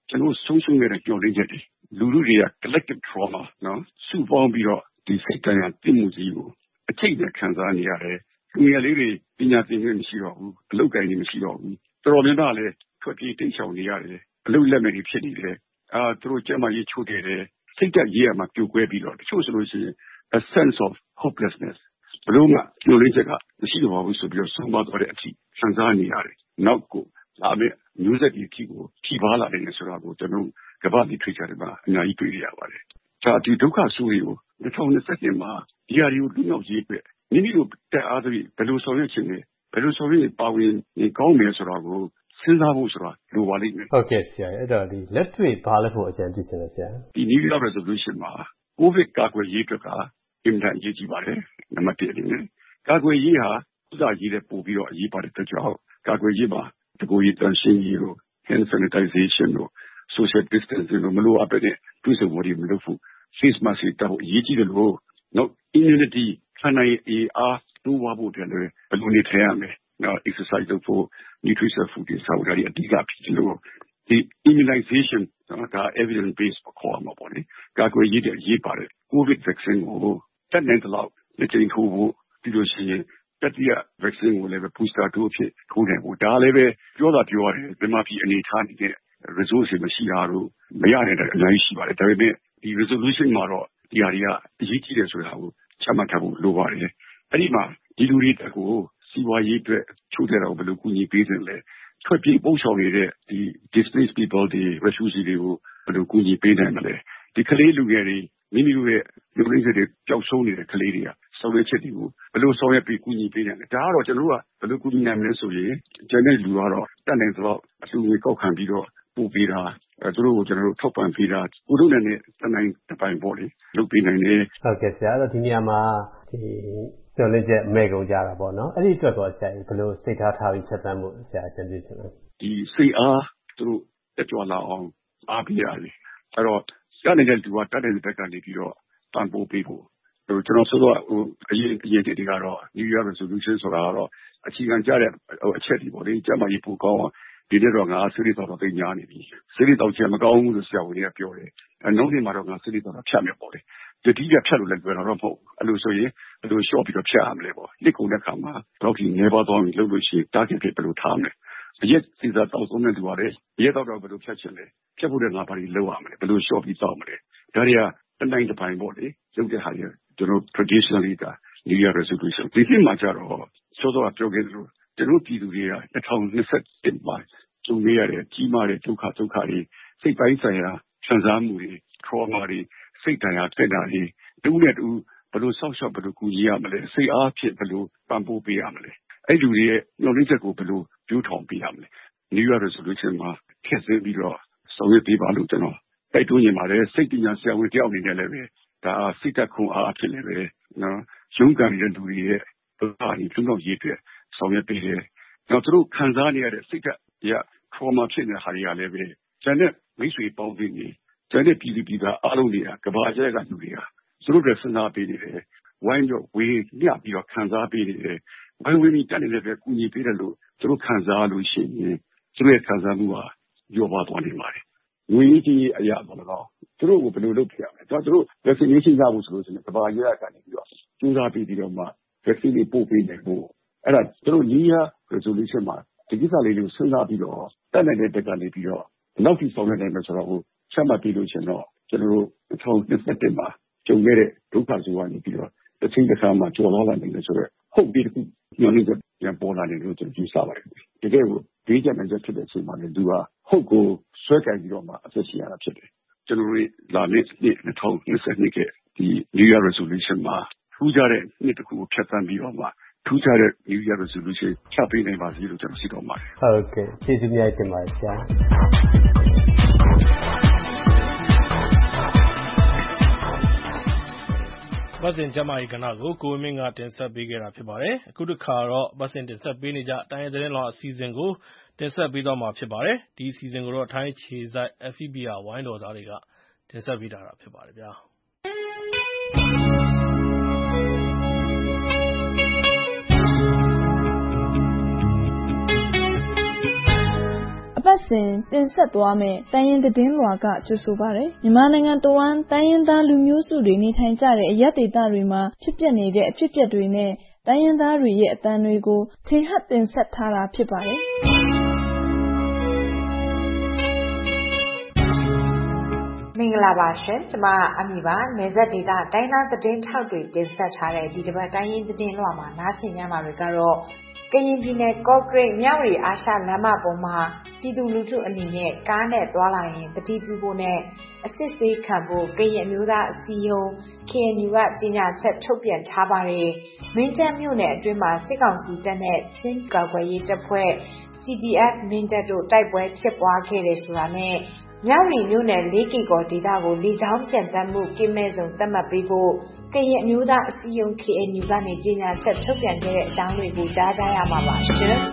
S19: ကျွန်တော်ဆုံးရှုံးခဲ့တဲ့ကြော်လေးချက်တွေလူလူတွေက collective trauma နော်စုပေါင်းပြီးတော့ဒီစိတ်တရားတည်မှုကြီးကိုအထိတ်နဲ့ခံစားနေရတယ်လူငယ်လေးတွေပညာသင်ခွင့်မရှိတော့ဘူးအလုပ်ကိုင်နေမရှိတော့ဘူးတော်တော်များများလည်းထွက်ပြေးတိတ်ရှောင်နေရတယ်အလုပ်လက်မဲ့တွေဖြစ်နေတယ်အာသူတို့ကျမကြီးချိုးတယ်စိတ်တက်ရေးရမှာပြိုကွဲပြီးတော့တချို့ဆိုလို့ရှိရင် a sense of hopelessness ဘလို့မှညှို့လေးချက်ကမရှိတော့ဘူးဆိုပြီးတော့ဆုံးမသွားတဲ့အထိခံစားနေရတယ်နောက်ကိုလာမယ့်မျိုးဆက်ဒီအထိကိုထိပါလာတယ်ဆိုတာကိုကျွန်တော်ကမ္ဘာ့ဒီ Twitter တွေမှာအများကြီးတွေ့ရပါတယ်ဒါဒီဒုက္ခဆိုးတွေကို၂၀၂၁မှာဒီဟာတွေကိုလူနောက်ရေးအတွက်မိမိတို့တက်အားတွေဘယ်လိုဆောင်ရွက်ချင်လဲဘယ်လိုဆောင်ရွက်ပါဝင်နေကောင်းမယ်ဆိုတာကိုစဉ်းစားဖို့ဆိုတာလိုပါလိမ့်မယ်
S18: ဟုတ်ကဲ့ဆရာအဲ့တော့ဒီလက်တွေ့ဘာလဲဖို့အကြံပြုချင်လဲဆရာ
S19: ဒီ New York Resolution မှာ COVID ကာကွယ်ရေးအတွက်ကအင်တာအရေးကြီးပါတယ်နံပါတ်၁အနေနဲ့ကာကွယ်ရေးဟာဥစားရေးတဲ့ပို့ပြီးတော့အရေးပါတယ်တကြောင်ကာကွယ်ရေးမှာတကူရေးတန်ရှင်းရေးတို့ hand sanitization တို့ social distancing တို့မလိုအပ်တဲ့ပြုစုမှုတွေမလုပ်ဖို့ face mask တွေတောက်အရေးကြီးတယ်လို့နောက် immunity ခန္ဓာရဲ့အေးအားတိုးဝဖို့တယ်လည်းဘယ်လိုနေထိုင်ရမလဲနော် exercise လုပ်ဖို့ nutrition food တွေစားဖို့ဒါတွေအဓိကဖြစ်လို့ဒီ immunization ဒါ evidence based ခေါ်မှာပေါ့လေကာကွယ်ရေးတဲ့ရေးပါတယ် COVID vaccine ကိုတက်နိုင်တဲ့လောက်လက်ကျန်ထိုးဖို့ပြီးလို့ရှိရင်တတိယ vaccine ကိုလည်း booster dose ဖြစ်ထိုးနိုင်ဖို့ဒါလည်းပဲပြောတာပြောရတယ်ဒီမှာပြည်အနေထားနေတဲ့ resource တွေမရှိတာတို့မရတဲ့အများကြီးရှိပါတယ်ဒါပေမဲ့ဒီ resolution မှာတော့ဒီဟာတွေကအရေးကြီးတယ်ဆိုတာကိုချမှတ်ထားဖို့လိုပါတယ်အဲ့ဒီမှာဒီလူတွေတက်ကိုစီးပွားရေးအတွက်ချိုးတဲ့တော့ဘယ်လိုကူညီပေးတယ်လဲထွက်ပြေးပုတ်ဆောင်နေတဲ့ဒီ displaced people တွေ refugee တွေကိုဘယ်လိုကူညီပေးနိုင်မလဲဒီကလေးလူငယ်တွေမိမိတို့ရဲ့လူရင်းတွေပျောက်ဆုံးနေတဲ့ကလေးတွေကဆောင်ရွက်ချက်တွေကိုဘယ်လိုဆောင်ရွက်ပြီးကူညီပေးနိုင်လဲဒါကတော့ကျွန်တော်တို့ကဘယ်လိုကူညီနိုင်မလဲဆိုရင်ကျန်တဲ့လူကတော့တက်နိုင်သလောက်အလှူငွေကောက်ခံပြီးတော့ပို့ပေးတာအဲသူတို့ကိုကျွန်တော်တို့ထောက်ပံ့ပေးတာကိုတို့နဲ့တနိုင်တပိုင်ပေါ့လေလုပ်ပေးနိုင်တယ်
S18: ဟုတ်ကဲ့ဆရာအဲ့တော့ဒီနေရာမှာဒီပြောလက်ချက်မဲ့ကုန်ကြတာပေါ့နော်အဲ့ဒီအတွက်တော့ဆရာကြီးဘယ်လိုစိတ်ထားထားပြီးချက်တမ်းဖို့ဆရာအရှင်းပြချင်တယ်
S19: ဒီစိတ်အားသူတို့တက်ကြွလာအောင်အားပေးရတယ်အဲ့တော့စနေတဲ့လူကတက်တဲ့ဘက်ကနေပြီးတော့တန်ဖိုးပေးဖို့ကျွန်တော်ဆိုတော့ဟိုအရေးအရေးတွေကတော့ New Year Resolution ဆိုတာကတော့အခြေခံကြတဲ့အချက်တွေပေါ့လေကျမကြီးပိုကောင်းအောင်ဒီနေ့တော့ငါစိရိတော်တော်သိညာနေပြီစိရိတော်ချက်မကောင်းဘူးလို့ဆရာဝန်ကြီးကပြောတယ်အဲနောက်နေ့မှာတော့ငါစိရိတော်တော်ဖြတ်မယ်ပေါ့လေဒီတိကျဖြတ်လို့လည်းပြောတော့မဟုတ်အဲ့လိုဆိုရင်ဘယ်လို short ပြီးတော့ဖြတ်ရမလဲပေါ့လက်ကုန်တဲ့ခါမှာတော့ဒီနေပါတော့လို့လို့ရှိရင် target ဖြစ်ဘယ်လိုထားမလဲအရက်စီစားတောက်ဆုံးတဲ့သူကလည်းရက်တော့တော့ဘယ်လိုဖြတ်ချင်လဲဖြတ်ဖို့တဲ့ငါဘာတွေလုပ်ရမလဲဘယ်လို short ပြီးတောက်မလဲဒါတွေကတနိုင်တစ်ပိုင်းပေါ့လေရုပ်တဲ့ဟာတွေကျွန်တော် traditionally က New Year Resolution ဒီနှစ်မှာကျတော့စောစောကပြောခဲ့သလိုကျွန်တော်ပြည်သူတွေက၂၀၂၁မှာကြုံရတဲ့ကြီးမားတဲ့ဒုက္ခဒုက္ခတွေစိတ်ပိုင်းဆိုင်ရာခံစားမှုတွေ trauma တွေစိတ်တရားတက်တာတွေတူးနဲ့တူးဘယ်လိုဆောက်ရှောက်ဘယ်လိုကူညီရမလဲစိတ်အားဖြင့်ဘယ်လိုပံ့ပိုးပေးရမလဲအဲ့လူတွေရဲ့ညှို့နှိမ့်ချက်ကိုဘယ်လိုပြိုးထောင်ပေးရမလဲ New Year Resolution မှာထည့်သွင်းပြီးတော့ဆောင်ရွက်ပေးပါလို့ကျွန်တော်တိုက်တွန်းနေပါတယ်စိတ်ပညာဆရာဝန်တယောက်အနေနဲ့လည်းပဲဒါစိတ်သက်ခွန်အားဖြစ်နေပဲနော်ရုန်းကန်နေတဲ့လူတွေရဲ့ဒုက္ခတွေပြုလုပ်ရေးအတွက်ဆောင်ရွက်ပေးတယ်နောက်သူတို့ခံစားနေရတဲ့စိတ်သက်ရ trauma ဖြစ်နေတဲ့ဟာတွေကလည်းပဲကျန်တဲ့မိတ်ဆွေပေါင်းပြီးနေကျန်တဲ့ပြည်သူပြည်သားအားလုံးတွေကကဘာကျဲကလူတွေကသူတို့တွေစဉ်းစားပေးနေတယ်ဝိုင်းတော့ဝေးညှပြီးတော့ခံစားပေးနေတယ်ဝိုင်းဝေးပြီးတက်နေတဲ့ပဲကူညီပေးတယ်လို့သူတို့ခံစားလို့ရှိရင်သူတို့ရဲ့ခံစားမှုဟာရောပါသွားနေပါတယ်ငွေကြီးအရာပေါ့နော်သူတို့ကိုဘယ်လိုလုပ်ပြရမလဲသူတို့ vaccination ရဖို့ဆိုလို့ရှိရင်ကဘာကျဲကနေပြီးတော့စူးစမ်းပြီးပြီးတော့မှ vaccine တွေပို့ပေးနိုင်ဖို့အဲ့ဒါသူတို့ New Year Resolution မှာဒီကိစ္စလေးတွေကိုစဉ်းစားပြီးတော့တက်နိုင်တဲ့တက်ကနေပြီးတော့နောက်ပြီးဆောင်ရွက်နိုင်မယ်ဆိုတော့ဟိုချက်မှတ်ပြီးလို့ရှင်တော့ကျွန်တော်တို့၂၀၂၁မှာကြုံခဲ့တဲ့ဒုက္ခဆိုကနေပြီးတော့တစ်ချိန်တစ်ခါမှကြော်လာနိုင်တယ်ဆိုတော့ဟုတ်ပြီးတခုညှို့နှိမ့်ချက်ပြန်ပေါ်လာတယ်လို့ကျွန်တော်ယူဆပါတယ်တကယ်ကိုဒေးချက်နဲ့ချက်ဖြစ်တဲ့အချိန်မှာလည်းသူကဟုတ်ကိုဆွဲကင်ပြီးတော့မှအသက်ရှင်ရတာဖြစ်တယ်ကျွန်တော်တို့လာမယ့်နှစ်၂၀၂၂ကဒီ New Year Resolution မှာထူးခြားတဲ့နှစ်တစ်ခုကိုဖြတ်သန်းပြီးတော့မှထူးခြားတဲ့ New Year Resolution ချပေးနိုင်ပါစေလို့ကျွန်တော်ဆုတောင်းပါတယ်
S18: ဟုတ်ကဲ့ကျေးဇူးများတင်ပါတယ်ဆရာ
S2: ပတ်စင်ကျမကြီးကဏ္ဍကိုကိုဝင်းမင်းကတင်ဆက်ပေးခဲ့တာဖြစ်ပါတယ်အခုတစ်ခါတော့ပတ်စင်တင်ဆက်ပေးနေကြတိုင်းရင်းသတင်းလောအစီအစဉ်ကိုတင်ဆက်ပေးတော့မှာဖြစ်ပါတယ်ဒီအစီအစဉ်ကိုတော့ထိုင်းခြေစိုက် F E B R ဝိုင်းတော်သားတွေကတင်ဆက်ပေးတာဖြစ်ပါတယ်ဗျာ
S6: အပ
S20: ပတ်စဉ်တင်ဆက်သွားမယ့်တိုင်းရင်းသတင်းလွှာကကြိုဆိုပါတယ်။မြန်မာနိုင်ငံတဝန်းတိုင်းရင်းသားလူမျိုးစုတွေနေထိုင်ကြတဲ့အရပ်ဒေသတွေမှာဖြစ်ပျက်နေတဲ့အဖြစ်အပျက်တွေနဲ့တိုင်းရင်းသားတွေရဲ့အသံတွေကိုထင်ဟပ်တင်ဆက်ထားတာဖြစ်ပါတယ်။
S21: မင်္ဂလာပါရှင်ကျမအမီပါနယ်စပ်ဒေသတိုင်းသားသတင်းထောက်တွေတင်ဆက်ထားတဲ့ဒီတစ်ပတ်တိုင်းရင်းသတင်းလွှာမှာနားဆင်ကြမှာတွေကတော့ကရင်ပြည်နယ်ကော့ကရိတ်မြဝတီအာရှလမ်းမပေါ်မှာပြည်သူလူထုအနေနဲ့ကားနဲ့သွားလာရင်တတိပြုဖို့နဲ့အစစ်ဆေးခံဖို့ကရင်အမျိုးသားအစည်းအရုံး K N U ကကြေညာချက်ထုတ်ပြန်ထားပါတယ်။မင်းတပ်မြို့နယ်အတွင်းမှာစစ်ကောင်စီတပ်နဲ့ချင်းကာကွယ်ရေးတပ်ဖွဲ့ C D F မင်းတပ်တို့တိုက်ပွဲဖြစ်ပွားခဲ့တယ်ဆိုတာနဲ့မြဝတီမြို့နယ်လေးကေကော်ဒေသကိုလေကြောင်းပြန်တမ်းမှုကိမဲ့စုံသတ်မှတ်ပေးဖို့ကရင်အမျိုးသားအစည်းအရုံး K N U ကနေကြေညာချက်ထုတ်ပြန်ခဲ့တဲ့အကြောင်းတွေကိုကြားကြရမှာပါရှင်။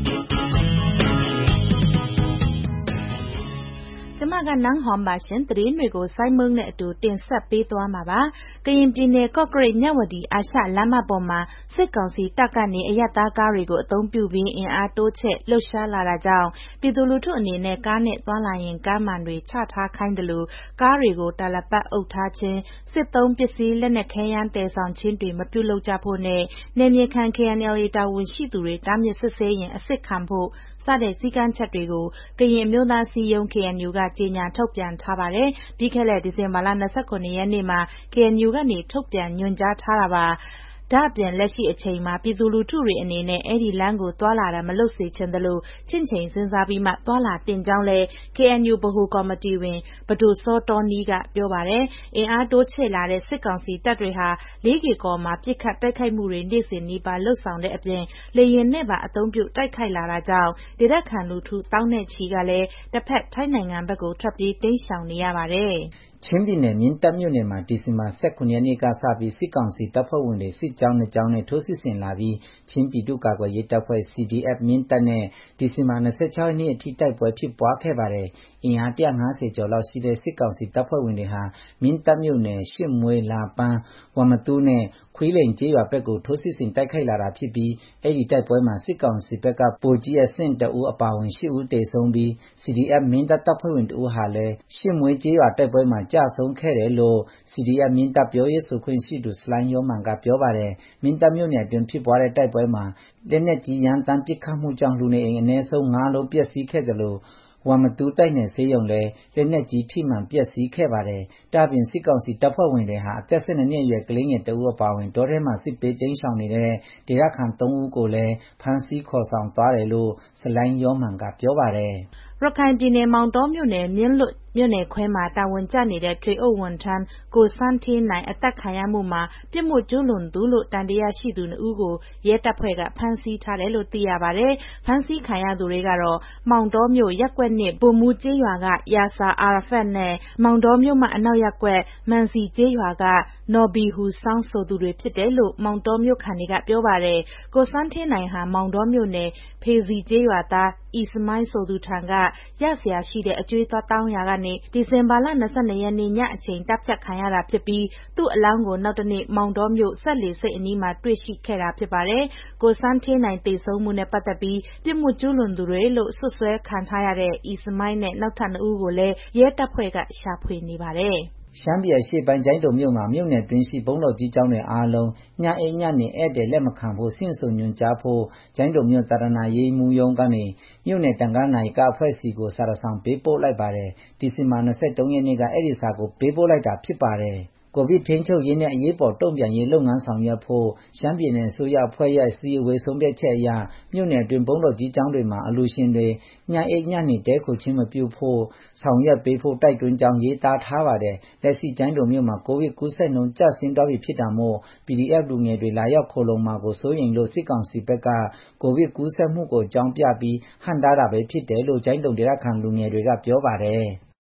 S22: ကျမကနန်းဟွန်ပါရှင်သတင်းတွေကိုစိုင်းမုံနဲ့အတူတင်ဆက်ပေးသွားမှာပါ။ကရင်ပြည်နယ်ကော့ကရိတ်မြဝတီအာရှလမ်းမပေါ်မှာစစ်ကောင်စီတပ်ကနေအရပ်သားကားတွေကိုအသုံးပြုပြီးအင်အားတိုးချဲ့လှုပ်ရှားလာတာကြောင့်ပြည်သူလူထုအနေနဲ့ကားနဲ့သွားလာရင်ကားမှန်တွေချထားခိုင်းတယ်လို့ကားတွေကိုတာလပတ်အုပ်ထားခြင်းစစ်သုံးပစ္စည်းလက်နက်ခဲယမ်းတည်ဆောင်ခြင်းတွေမပြုလုပ်ကြဖို့နဲ့နယ်မြေခံ K N L A တာဝန်ရှိသူတွေတားမြစ်စစ်ဆေးရင်အစစ်ခံဖို့စတဲ့စည်းကမ်းချက်တွေကိုကရင်မျိုးသားစီယုံ K N U ကကြေညာထုတ်ပြန်ထားပါတယ်။ပြီးခဲ့တဲ့ဒီဇင်ဘာလ၂၉ရက်နေ့မှာ K N U ကနေထုတ်ပြန်ညွှန်ကြားထားတာပါ။ဒါ့အပြင်လက်ရှိအချိန်မှာပြည်သူလူထုတွေအနေနဲ့အဲ့ဒီလမ်းကိုသွာလာတာမလုပ်စေချင်သလိုချင့်ချိန်စဉ်းစားပြီးမှသွာလာတင်ကြောင်းလဲ K N U ဗဟိုကော်မတီဝင်ဘဒိုစောတော်နီးကပြောပါတယ်။အင်အားတိုးချဲ့လာတဲ့စစ်ကောင်စီတပ်တွေဟာလေးကေကော်မှာပြစ်ခတ်တိုက်ခိုက်မှုတွေနေ့စဉ်နီးပါးလှုပ်ဆောင်တဲ့အပြင်လေရင်နဲ့ပါအသုံးပြုတိုက်ခိုက်လာတာကြောင့်ဒေသခံလူထုတောင်းနဲ့ချီကလည်းတစ်ဖက်ထိုင်းနိုင်ငံဘက်ကိုထွက်ပြေးတိမ်းရှောင်နေရပါတယ်။
S23: ချင်းပြည်နယ်မြင်းတပ်မြို့နယ်မှာဒီဇင်ဘာ၁၇ရက်နေ့ကစပြီးစစ်ကောင်စီတပ်ဖွဲ့ဝင်တွေစစ်ကြောင်းနှစ်ကြောင်းနဲ့ထိုးစစ်ဆင်လာပြီးချင်းပြည်သူ့ကာကွယ်ရေးတပ်ဖွဲ့ C D F မြင်းတပ်နဲ့ဒီဇင်ဘာ၂၆ရက်နေ့အထိတိုက်ပွဲဖြစ်ပွားခဲ့ပါတယ်။အင်အား၁၅၀ကျော်လောက်ရှိတဲ့စစ်ကောင်စီတပ်ဖွဲ့ဝင်တွေဟာမြင်းတပ်မြို့နယ်ရှစ်မွေးလာပန်းဝမ်မတူးနဲ့ခွေးလိန်ကျေးရွာဘက်ကိုထိုးစစ်ဆင်တိုက်ခိုက်လာတာဖြစ်ပြီးအဲ့ဒီတိုက်ပွဲမှာစစ်ကောင်စီဘက်ကဗိုလ်ကြီးအဆင့်တအူးအပါဝင်၈ဦးသေဆုံးပြီး C D F မင်းတပ်တပ်ဖွဲ့ဝင်တဦးဟာလည်းရှစ်မွေးကျေးရွာတိုက်ပွဲမှာကြာဆုံးခဲ့တယ်လို့ C D F မင်းတပ်ပြောရေးဆိုခွင့်ရှိသူစလိုင်းယောမန်ကပြောပါတယ်။မင်းတပ်မြို့နယ်အတွင်းဖြစ်ပွားတဲ့တိုက်ပွဲမှာလက်နက်ကြီးရန်တမ်းပစ်ခတ်မှုကြောင့်လူနေအိမ်အနည်းဆုံး၅လုံးပျက်စီးခဲ့တယ်လို့ဝမ်မတူးတိုက်နယ်ဆေးရုံလည်းလက်နက်ကြီးထိမှန်ပျက်စီးခဲ့ပါတယ်။ဒါ့အပြင်စစ်ကောင်စီတပ်ဖွဲ့ဝင်တွေဟာအသက်၁၂နှစ်အရွယ်ကလေးငယ်တဦးအပါအဝင်တောထဲမှာစစ်ပေးတိမ်းရှောင်နေတဲ့ဒေသခံ၃ဦးကိုလည်းဖမ်းဆီးခေါ်ဆောင်သွားတယ်လို့စလိုင်းယောမန်ကပြောပါတယ်။
S22: ရခိုင်ပြည်နယ်မောင်တောမြို့နယ်မြင်းလွတ်မြို့နယ်ခွဲမှာတာဝန်ကျနေတဲ့ထွေအုပ်ဝန်ထမ်းကိုစန်းထေးနိုင်အသက်ခံရမှုမှာပြစ်မှုကျူးလွန်သူလို့တန်တရားရှိသူနှစ်ဦးကိုရဲတပ်ဖွဲ့ကဖမ်းဆီးထားတယ်လို့သိရပါတယ်။ဖမ်းဆီးခံရသူတွေကတော့မောင်တောမြို့ရက်ကွက်နှစ်ဗိုလ်မူကျေးရွာကယာဆာအာရဖတ်နဲ့မောင်တောမြို့မှာအနောက်ရက်ကွက်မန်စီကျေးရွာကနော်ဘီဟူဆောင်းဆိုသူတွေဖြစ်တယ်လို့မောင်တောမြို့ခံတွေကပြောပါတယ်။ကိုစန်းထေးနိုင်ဟာမောင်တောမြို့နယ်ဖေစီကျေးရွာသားအီစမိုင်းဆိုသူထံကရစရာရှိတဲ့အကျွေးသွားတောင်းရာကနေဒီဇင်ဘာလ၂၂ရက်နေ့ညအချိန်တပ်ဖြတ်ခံရတာဖြစ်ပြီးသူ့အလောင်းကိုနောက်တနေ့မောင်တောမြို့ဆက်လီစိတ်အနီးမှာတွေ့ရှိခဲ့တာဖြစ်ပါတယ်။ကိုစန်းထေးနိုင်သေဆုံးမှုနဲ့ပတ်သက်ပြီးပြစ်မှုကျူးလွန်သူတွေလို့ဆွဆွဲခံထားရတဲ့အီစမိုင်းနဲ့နောက်ထပ်နှစ်ဦးကိုလည်းရဲတပ်ဖွဲ့ကရှာဖွေနေပါတယ်။
S23: ရှမ်းပြည်အရှေ့ပိုင်းကျိုင်းတုံမြို့မှာမြို့နယ်တွင်းရှိဘုံတော်ကြီးကျောင်းတွေအားလုံးညအိညနေဧည့်သည်လက်မခံဖို့ဆင့်ဆိုညွှန်ကြားဖို့ကျိုင်းတုံမြို့တာရနာရေးမှုယုံကနေမြို့နယ်တန်ခါးနိုင်ကအဖွဲ့စီကိုစာရဆောင်ပေးပို့လိုက်ပါတယ်ဒီဇင်ဘာ၂၃ရက်နေ့ကအဲ့ဒီစာကိုပေးပို့လိုက်တာဖြစ်ပါတယ်ကိုဗစ်ထိန်းချုပ်ရေးနဲ့အရေးပေါ်တုံ့ပြန်ရေးလုပ်ငန်းဆောင်ရွက်ဖို့ရှမ်းပြည်နယ်အစိုးရအဖွဲ့ရဲ့အစည်းအဝေးဆုံးဖြတ်ချက်အရမြို့နယ်အတွင်းဘုံတော်ကြီးကျောင်းတွေမှာအလူရှင်တွေညအိညနေတဲခိုခြင်းမပြုဖို့ဆောင်ရွက်ပေးဖို့တိုက်တွန်းကြောင်းရေးသားထားပါတယ်လက်ရှိကျိုင်းတုံမြို့မှာကိုဗစ်ကူးစက်နှုန်းကျဆင်းသွားပြီဖြစ်တာမို့ P D F လူငယ်တွေလာရောက်ခိုလုံမှာကိုစိုးရိမ်လို့စစ်ကောင်စီဘက်ကကိုဗစ်ကူးစက်မှုကိုအကြောင်းပြပြီးဟန့်တားတာပဲဖြစ်တယ်လို့ကျိုင်းတုံဒေသခံလူငယ်တွေကပြောပါတယ်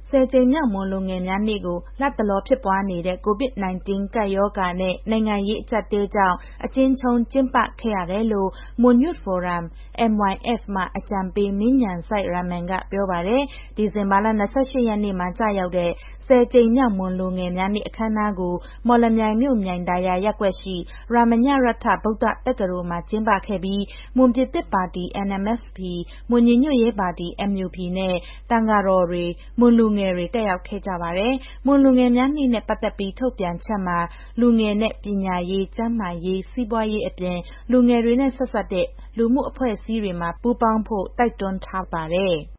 S22: ဆယ်ကြိမ်မြောက်မွန်လူငယ်များနေ့ကိုလတ်တလောဖြစ်ပွားနေတဲ့ ကိုဗစ် ၁၉ ကပ်ရောဂါနဲ့နိုင်ငံရေးအကျပ်အတည်းကြောင့်အကျဉ်းချုံးကျင်းပခဲ့ရတယ်လို့ Mon Youth Forum အမ် ဝိုင် အက်ဖ် မှအကြံပေးမင်းညဏ်စိုက်ရာမန်ကပြောပါတယ်။ ဒီဇင်ဘာလ ၂၈ ရက်နေ့မှာကျရောက်တဲ့ဆယ်ကြိမ်မြောက်မွန်လူငယ်များနေ့အခမ်းအနားကိုမော်လမြိုင်မြို့မြိုင်သာယာရပ်ကွက်ရှိရာမညရထဗုဒ္ဓတက္ကသိုလ်မှာကျင်းပခဲ့ပြီးမွန်ပြည်သစ်ပါတီ အန် အမ် အက်ဖ် ပီ မွန်ညီညွတ်ရေးပါတီ အမ် ယူ ပီ နဲ့သံဃာတော်တွေမွန်လူငယ်တွေတက်ရောက်ခဲ့ကြပါတယ်။ မွန်လူငယ်များနေ့နဲ့ပတ်သက်ပြီးထုတ်ပြန်ချက်မှာလူငယ်နဲ့ပညာရေး၊ကျန်းမာရေး၊စီးပွားရေးအပြင်လူငယ်တွေနဲ့ဆက်စပ်တဲ့လူမှုအဖွဲ့အစည်းတွေမှာပူးပေါင်းဖို့တိုက်တွန်းထားပါတယ်။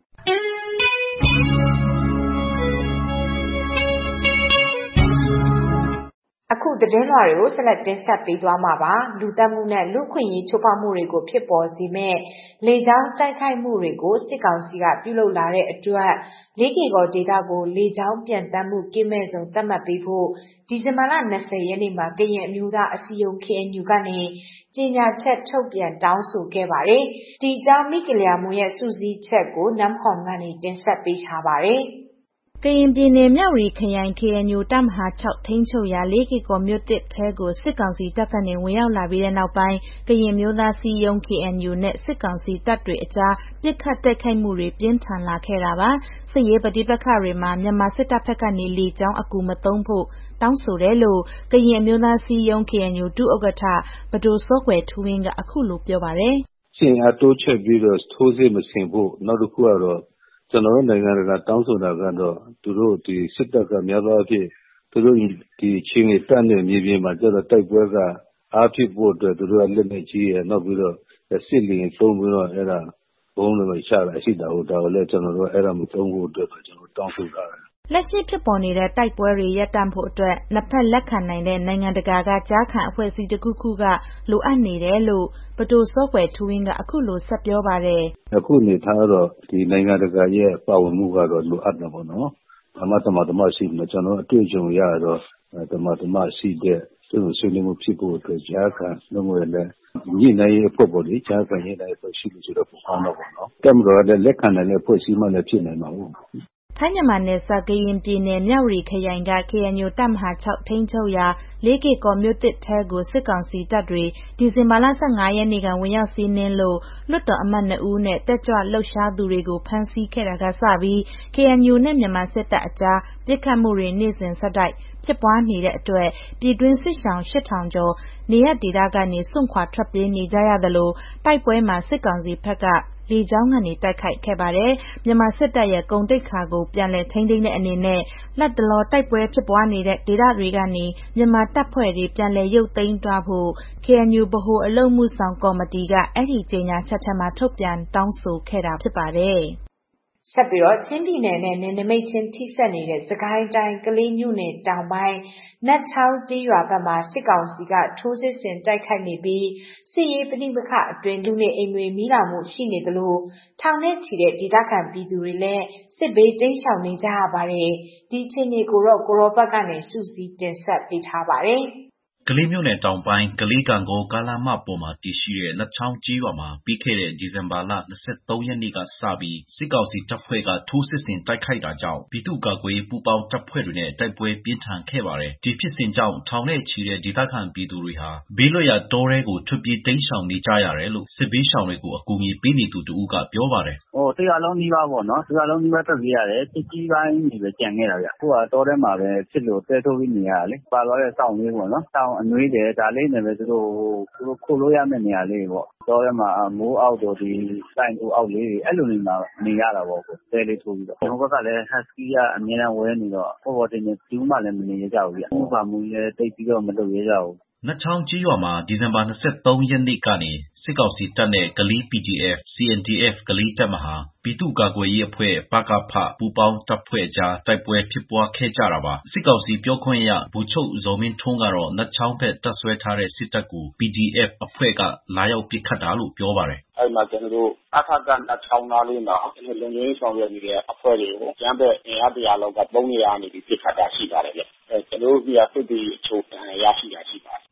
S21: အခုသတင်းလွှာတွေကိုဆက်လက်တင်ဆက်ပေးသွားမှာပါ။လူသတ်မှုနဲ့လူ့အခွင့်အရေးချိုးဖောက်မှုတွေကိုဖြစ်ပေါ်စေမယ့်လေကြောင်းတိုက်ခိုက်မှုတွေကိုစစ်ကောင်စီကပြုလုပ်လာတဲ့အတွက်လေးကေကော်ဒေသကိုလေကြောင်းပြန်တမ်းမှုကင်းမဲ့ဆုံးသတ်မှတ်ပေးဖို့ဒီဇင်ဘာလ၂၀ရက်နေ့မှာကရင်အမျိုးသားအစည်းအရုံး ကေအန်ယူ ကနေကြေညာချက်ထုတ်ပြန်တောင်းဆိုခဲ့ပါတယ်။ဒီအကြောင်းမိကလျာမွန်ရဲ့စုစည်းချက်ကိုနမ်ဟွန်ကနေတင်ဆက်ပေးထားပါတယ်။
S22: ကရင်ပြည်နယ်မြဝတီခရိုင် ကေအန်ယူ တပ်မဟာ ၆ ထိန်းချုပ်ရာလေးကေကော်မြို့သစ်ထဲကိုစစ်ကောင်စီတပ်ကနေဝင်ရောက်လာပြီးတဲ့နောက်ပိုင်းကရင်အမျိုးသားအစည်းအရုံး ကေအန်ယူ နဲ့စစ်ကောင်စီတပ်တွေအကြားပစ်ခတ်တိုက်ခိုက်မှုတွေပြင်းထန်လာခဲ့တာပါ။စစ်ရေးပဋိပက္ခတွေမှာမြန်မာစစ်တပ်ဘက်ကနေလေကြောင်းအကူမသုံးဖို့တောင်းဆိုတယ်လို့ကရင်အမျိုးသားအစည်းအရုံး ကေအန်ယူ ဒုဥက္ကဋ္ဌပဒိုစောကွယ်ထူးဝင်းကအခုလိုပြောပါတယ်
S1: ။စစ်အားတိုးချဲ့ပြီးတော့ထိုးစစ်မဆင်ဖို့နောက်တစ်ခုကတော့ကျွန်တော်တို့နိုင်ငံတကာတောင်းဆိုတာကတော့သူတို့ဒီစစ်တပ်ကများသောအားဖြင့်သူတို့ဒီချင်းတွေတပ်နေမြေပြင်မှာကျတော့တိုက်ပွဲကအားဖြစ်ဖို့အတွက်သူတို့ကလက်နေကြီးရနောက်ပြီးတော့စစ်လင်းသုံးပြီးတော့အဲ့ဒါဘုံတွေချတာရှိတာဟိုဒါကိုလည်းကျွန်တော်တို့အဲ့ဒါမသုံးဖို့အတွက်ကျွန်တော်တောင်းဆိုထားတယ်
S22: လက်ရှိဖြစ်ပေါ်နေတဲ့တိုက်ပွဲတွေရပ်တန့်ဖို့အတွက်နှစ်ဖက်လက်ခံနိုင်တဲ့နိုင်ငံတကာကကြားခံအဖွဲ့အစည်းတစ်ခုခုကလိုအပ်နေတယ်လို့ပဒိုစောကွယ်ထူးဝင်းကအခုလိုဆက်ပြောပါတယ်
S1: အခုနေထားတော့ဒီနိုင်ငံတကာရဲ့ပါဝင်မှုကတော့လိုအပ်တယ်ပေါ့နော်အမတ်တမတမရှိဘူးကျွန်တော်အတွေ့အကြုံရတော့တမတမရှိတဲ့သူ့ဆွေးနွေးမှုဖြစ်ဖို့အတွက်ကြားခံလုပ်ရတဲ့ညနေရေးဖို့ပေါ့လေကြားခံရေးတိုင်းဆိုရှိလို့ဆိုတော့ပုံမှန်တော့ပေါ့နော်တက်မတော်လည်းလက်ခံနိုင်တဲ့ဖွဲ့စည်းမှလည်းဖြစ်နိုင်မှာဟုတ်
S22: ထိုင်းမြန်မာနယ်စပ်ကရင်ပြည်နယ်မြဝတီခရိုင်က ကေအန်ယူ တပ်မဟာ ၆ ထိန်းချုပ်ရာလေးကေကော်မြို့သစ်ထဲကိုစစ်ကောင်စီတပ်တွေဒီဇင်ဘာလ၁၅ရက်နေ့ကဝင်ရောက်စီးနင်းလို့လွှတ်တော်အမတ်နှစ်ဦးနဲ့တက်ကြွလှုပ်ရှားသူတွေကိုဖမ်းဆီးခဲ့တာကစပြီး ကေအန်ယူ နဲ့မြန်မာစစ်တပ်အကြားပစ်ခတ်မှုတွေနေ့စဉ်ဆက်တိုက်ဖြစ်ပွားနေတဲ့အတွက်ပြည်တွင်းစစ်ရှောင်ရှစ်ထောင်ကျော်နေရပ်ဒေသကနေစွန့်ခွာထွက်ပြေးနေကြရသလိုတိုက်ပွဲမှာစစ်ကောင်စီဘက်ကလေကြောင်းကနေတိုက်ခိုက်ခဲ့ပါတယ်။မြန်မာစစ်တပ်ရဲ့ဂုဏ်သိက္ခာကိုပြန်လည်ထိန်းသိမ်းတဲ့အနေနဲ့လက်တလောတိုက်ပွဲဖြစ်ပွားနေတဲ့ဒေသတွေကနေမြန်မာတပ်ဖွဲ့တွေပြန်လည်ရုပ်သိမ်းသွားဖို့ ကေအန်ယူ ဗဟိုအလုပ်မှုဆောင်ကော်မတီကအဲ့ဒီကြေညာချက်ထဲမှာထုတ်ပြန်တောင်းဆိုခဲ့တာဖြစ်ပါတယ်။
S21: ဆက်ပြီးတော့ချင်းပြည်နယ်နဲ့နယ်နိမိတ်ချင်းထိစပ်နေတဲ့စကိုင်းတိုင်းကလေးမြို့နယ်တောင်ပိုင်းနတ်ချောင်းကျေးရွာဘက်မှာစစ်ကောင်စီကထိုးစစ်ဆင်တိုက်ခိုက်နေပြီးစစ်ရေးပဋိပက္ခအတွင်းလူနေအိမ်တွေမိလောင်မှုရှိနေသလိုထောင်နဲ့ချီတဲ့ဒေသခံပြည်သူတွေလည်းစစ်ဘေးတိမ်းရှောင်နေကြရပါတယ်ဒီအခြေအနေကိုတော့ကိုရောဘတ်ကနေစုစည်းတင်ဆက်ပေးထားပါတယ်
S5: ကလေးမြို့နယ်တောင်ပိုင်းကလေးကံကိုကာလာမပေါ်မှာတည်ရှိတဲ့လက်ချောင်းကျေးရွာမှာပြီးခဲ့တဲ့ဒီဇင်ဘာလ၂၃ရက်နေ့ကစပြီးစစ်ကောင်စီတပ်ဖွဲ့ကထိုးစစ်ဆင်တိုက်ခိုက်တာကြောင့်ပြည်သူ့ကာကွယ်ပူးပေါင်းတပ်ဖွဲ့တွေနဲ့တိုက်ပွဲပြင်းထန်ခဲ့ပါတယ်။ဒီဖြစ်စဉ်ကြောင့်ထောင်နဲ့ချီတဲ့ဒေသခံပြည်သူတွေဟာဘေးလွတ်ရာတောထဲကိုထွက်ပြေးတိမ်းရှောင်နေကြရတယ်လို့စစ်ဘေးရှောင်တွေကိုအကူအညီပေးနေသူတဦးကပြောပါတယ်
S14: ။ဟိုတရလုံးနီးပါးပေါ့နော်။တရလုံးနီးပါးထွက်ပြေးရတယ်။စစ်ကြီးပိုင်းတွေပဲကြံခဲ့တာဗျ။အခုကတောထဲမှာပဲဖြစ်လို့တဲထိုးပြီးနေရတာလေ။ပါသွားတဲ့စောင့်လေးပေါ့နော်။စောင့်အနွေးတယ်ဒါလေးနဲ့ပဲသူတို့သူတို့ခိုလို့ရမယ့်နေရာလေးပေါ့တောထဲမှာမိုးအောက်တို့ဒီစိုင်ကူအောက်လေးတွေအဲ့လိုနေမှာနေရတာပေါ့ကိုတဲလေးထိုးပြီးတော့ကျွန်တော်ဘက်ကလည်းဟတ်စကီးကအမြဲတမ်းဝဲနေတော့ပေါ်ပေါ်တင်တင်ကျူးမှလည်းမနေရကြဘူးဗျဥပမာမူရဲတိတ်ပြီးတော့မလုပ်ရကြဘူး
S5: နတ်ချောင်းကြီးရွာမှာဒီဇင်ဘာ၂၃ရက်နေ့ကနေစစ်ကောင်စီတပ်နဲ့ကလေး ပီ ဂျီ အက်ဖ် စီ အန် ဒီ အက်ဖ် ကလေးတပ်မဟာပြည်သူ့ကာကွယ်ရေးအဖွဲ့ပကဖပူးပေါင်းတပ်ဖွဲ့ကြားတိုက်ပွဲဖြစ်ပွားခဲ့ကြတာပါစစ်ကောင်စီပြောခွင့်ရဗိုလ်ချုပ်ဇော်မင်းထွန်းကတော့နတ်ချောင်းဘက်တပ်ဆွဲထားတဲ့စစ်တပ်ကို ပီ ဂျီ အက်ဖ် အဖွဲ့ကလာရောက်ပစ်ခတ်တာလို့ပြောပါတယ်
S7: အဲ့မှာကျွန်တော်တို့အထက်ကနတ်ချောင်းသားလေးမှာကျွန်တော်လုံခြုံရေးဆောင်ရွက်နေတဲ့အဖွဲ့တွေကိုကျမ်းဘက်အင်အားတရာလောက်ကသုံးနေရနေပြီးပစ်ခတ်တာရှိပါတယ်ဗျအဲကျွန်တော်တို့ကစစ်တီအချို့ရရှိတာရှိပါတယ်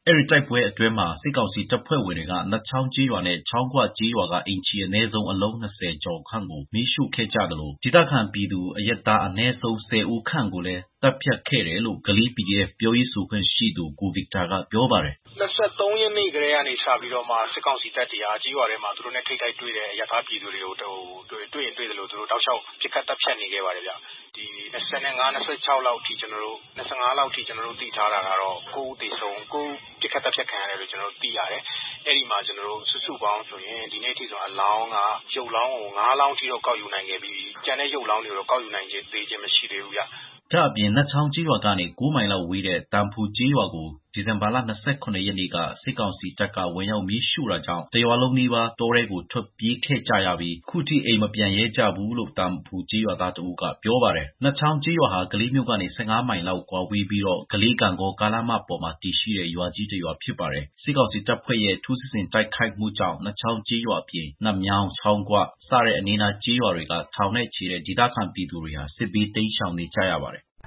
S5: အဲဒီတိုက်ပွဲအတွင်းမှာစစ်ကောင်စီတပ်ဖွဲ့ဝင်တွေကနတ်ချောင်းကျေးရွာနဲ့ချောင်းခွကျေးရွာကအိမ်ခြေအနည်းဆုံးအလုံး၂၀ကျော်ခန့်ကိုမီးရှို့ခဲ့ကြသလိုဒေသခံပြည်သူအရပ်သားအနည်းဆုံး၁၀ဦးခန့်ကိုလည်းတပ်ဖြတ်ခဲ့တယ်လို့ဂလီ ပီဒီအက်ဖ် ပြောရေးဆိုခွင့်ရှိသူကိုဗစ်တာကပြောပါတယ်
S4: ။၂၃ရက်နေ့ကလေးကနေစပြီးတော့မှစစ်ကောင်စီတပ်တွေကကြေးရွာထဲမှာသူတို့နဲ့ထိတ်ထိုက်တွေ့တဲ့အရပ်သားပြည်သူတွေကိုတွေ့ရင်တွေ့တယ်လို့သူတို့တောက်လျှောက်ပစ်ခတ်တပ်ဖြတ်နေခဲ့ပါတယ်ဗျ။ဒီ၂၅ ၂၆လောက်အထိကျွန်တော်တို့၂၅လောက်အထိကျွန်တော်တို့သိထားတာကတော့၉ဦးသေဆုံး၉ဦးပစ်ခတ်တပ်ဖြတ်ခံရတယ်လို့ကျွန်တော်တို့သိရတယ်။အဲ့ဒီမှာကျွန်တော်တို့စုစုပေါင်းဆိုရင်ဒီနေ့အထိဆိုအလောင်းကရုပ်လောင်းကို၅လောင်းထိတော့ကောက်ယူနိုင်ခဲ့ပြီးကျန်တဲ့ရုပ်လောင်းတွေကိုကောက်ယူနိုင်ခြင်းသေးခြင်းမရှိသေးဘူးဗျ။
S5: ဒါအပြင်နတ်ချောင်းကျေးရွာကနေ၉မိုင်လောက်ဝေးတဲ့တန်ဖူကျေးရွာကိုဒီဇင်ဘာလ၂၇ရက်နေ့ကစစ်ကောင်စီတပ်ကဝင်ရောက်မီးရှို့တာကြောင့်တရွာလုံးနီးပါးတောထဲကိုထွက်ပြေးခဲ့ကြရပြီးခုထိအိမ်မပြန်ရဲကြဘူးလို့တန်ဖူကျေးရွာသားတဦးကပြောပါတယ်။နတ်ချောင်းကျေးရွာဟာဂလေးမြို့ကနေ၁၅မိုင်လောက်ကွာဝေးပြီးတော့ဂလေးကံကောကားလမ်းမပေါ်မှာတည်ရှိတဲ့ရွာကြီးတစ်ရွာဖြစ်ပါတယ်။စစ်ကောင်စီတပ်ဖွဲ့ရဲ့ထိုးစစ်ဆင်တိုက်ခိုက်မှုကြောင့်နတ်ချောင်းကျေးရွာအပြင်နတ်မြောင်းချောင်းခွစတဲ့အနီးနားကျေးရွာတွေကထောင်နဲ့ချီတဲ့ဒေသခံပြည်သူတွေဟာစစ်ဘေးတိမ်းရှောင်နေကြရပါတယ်။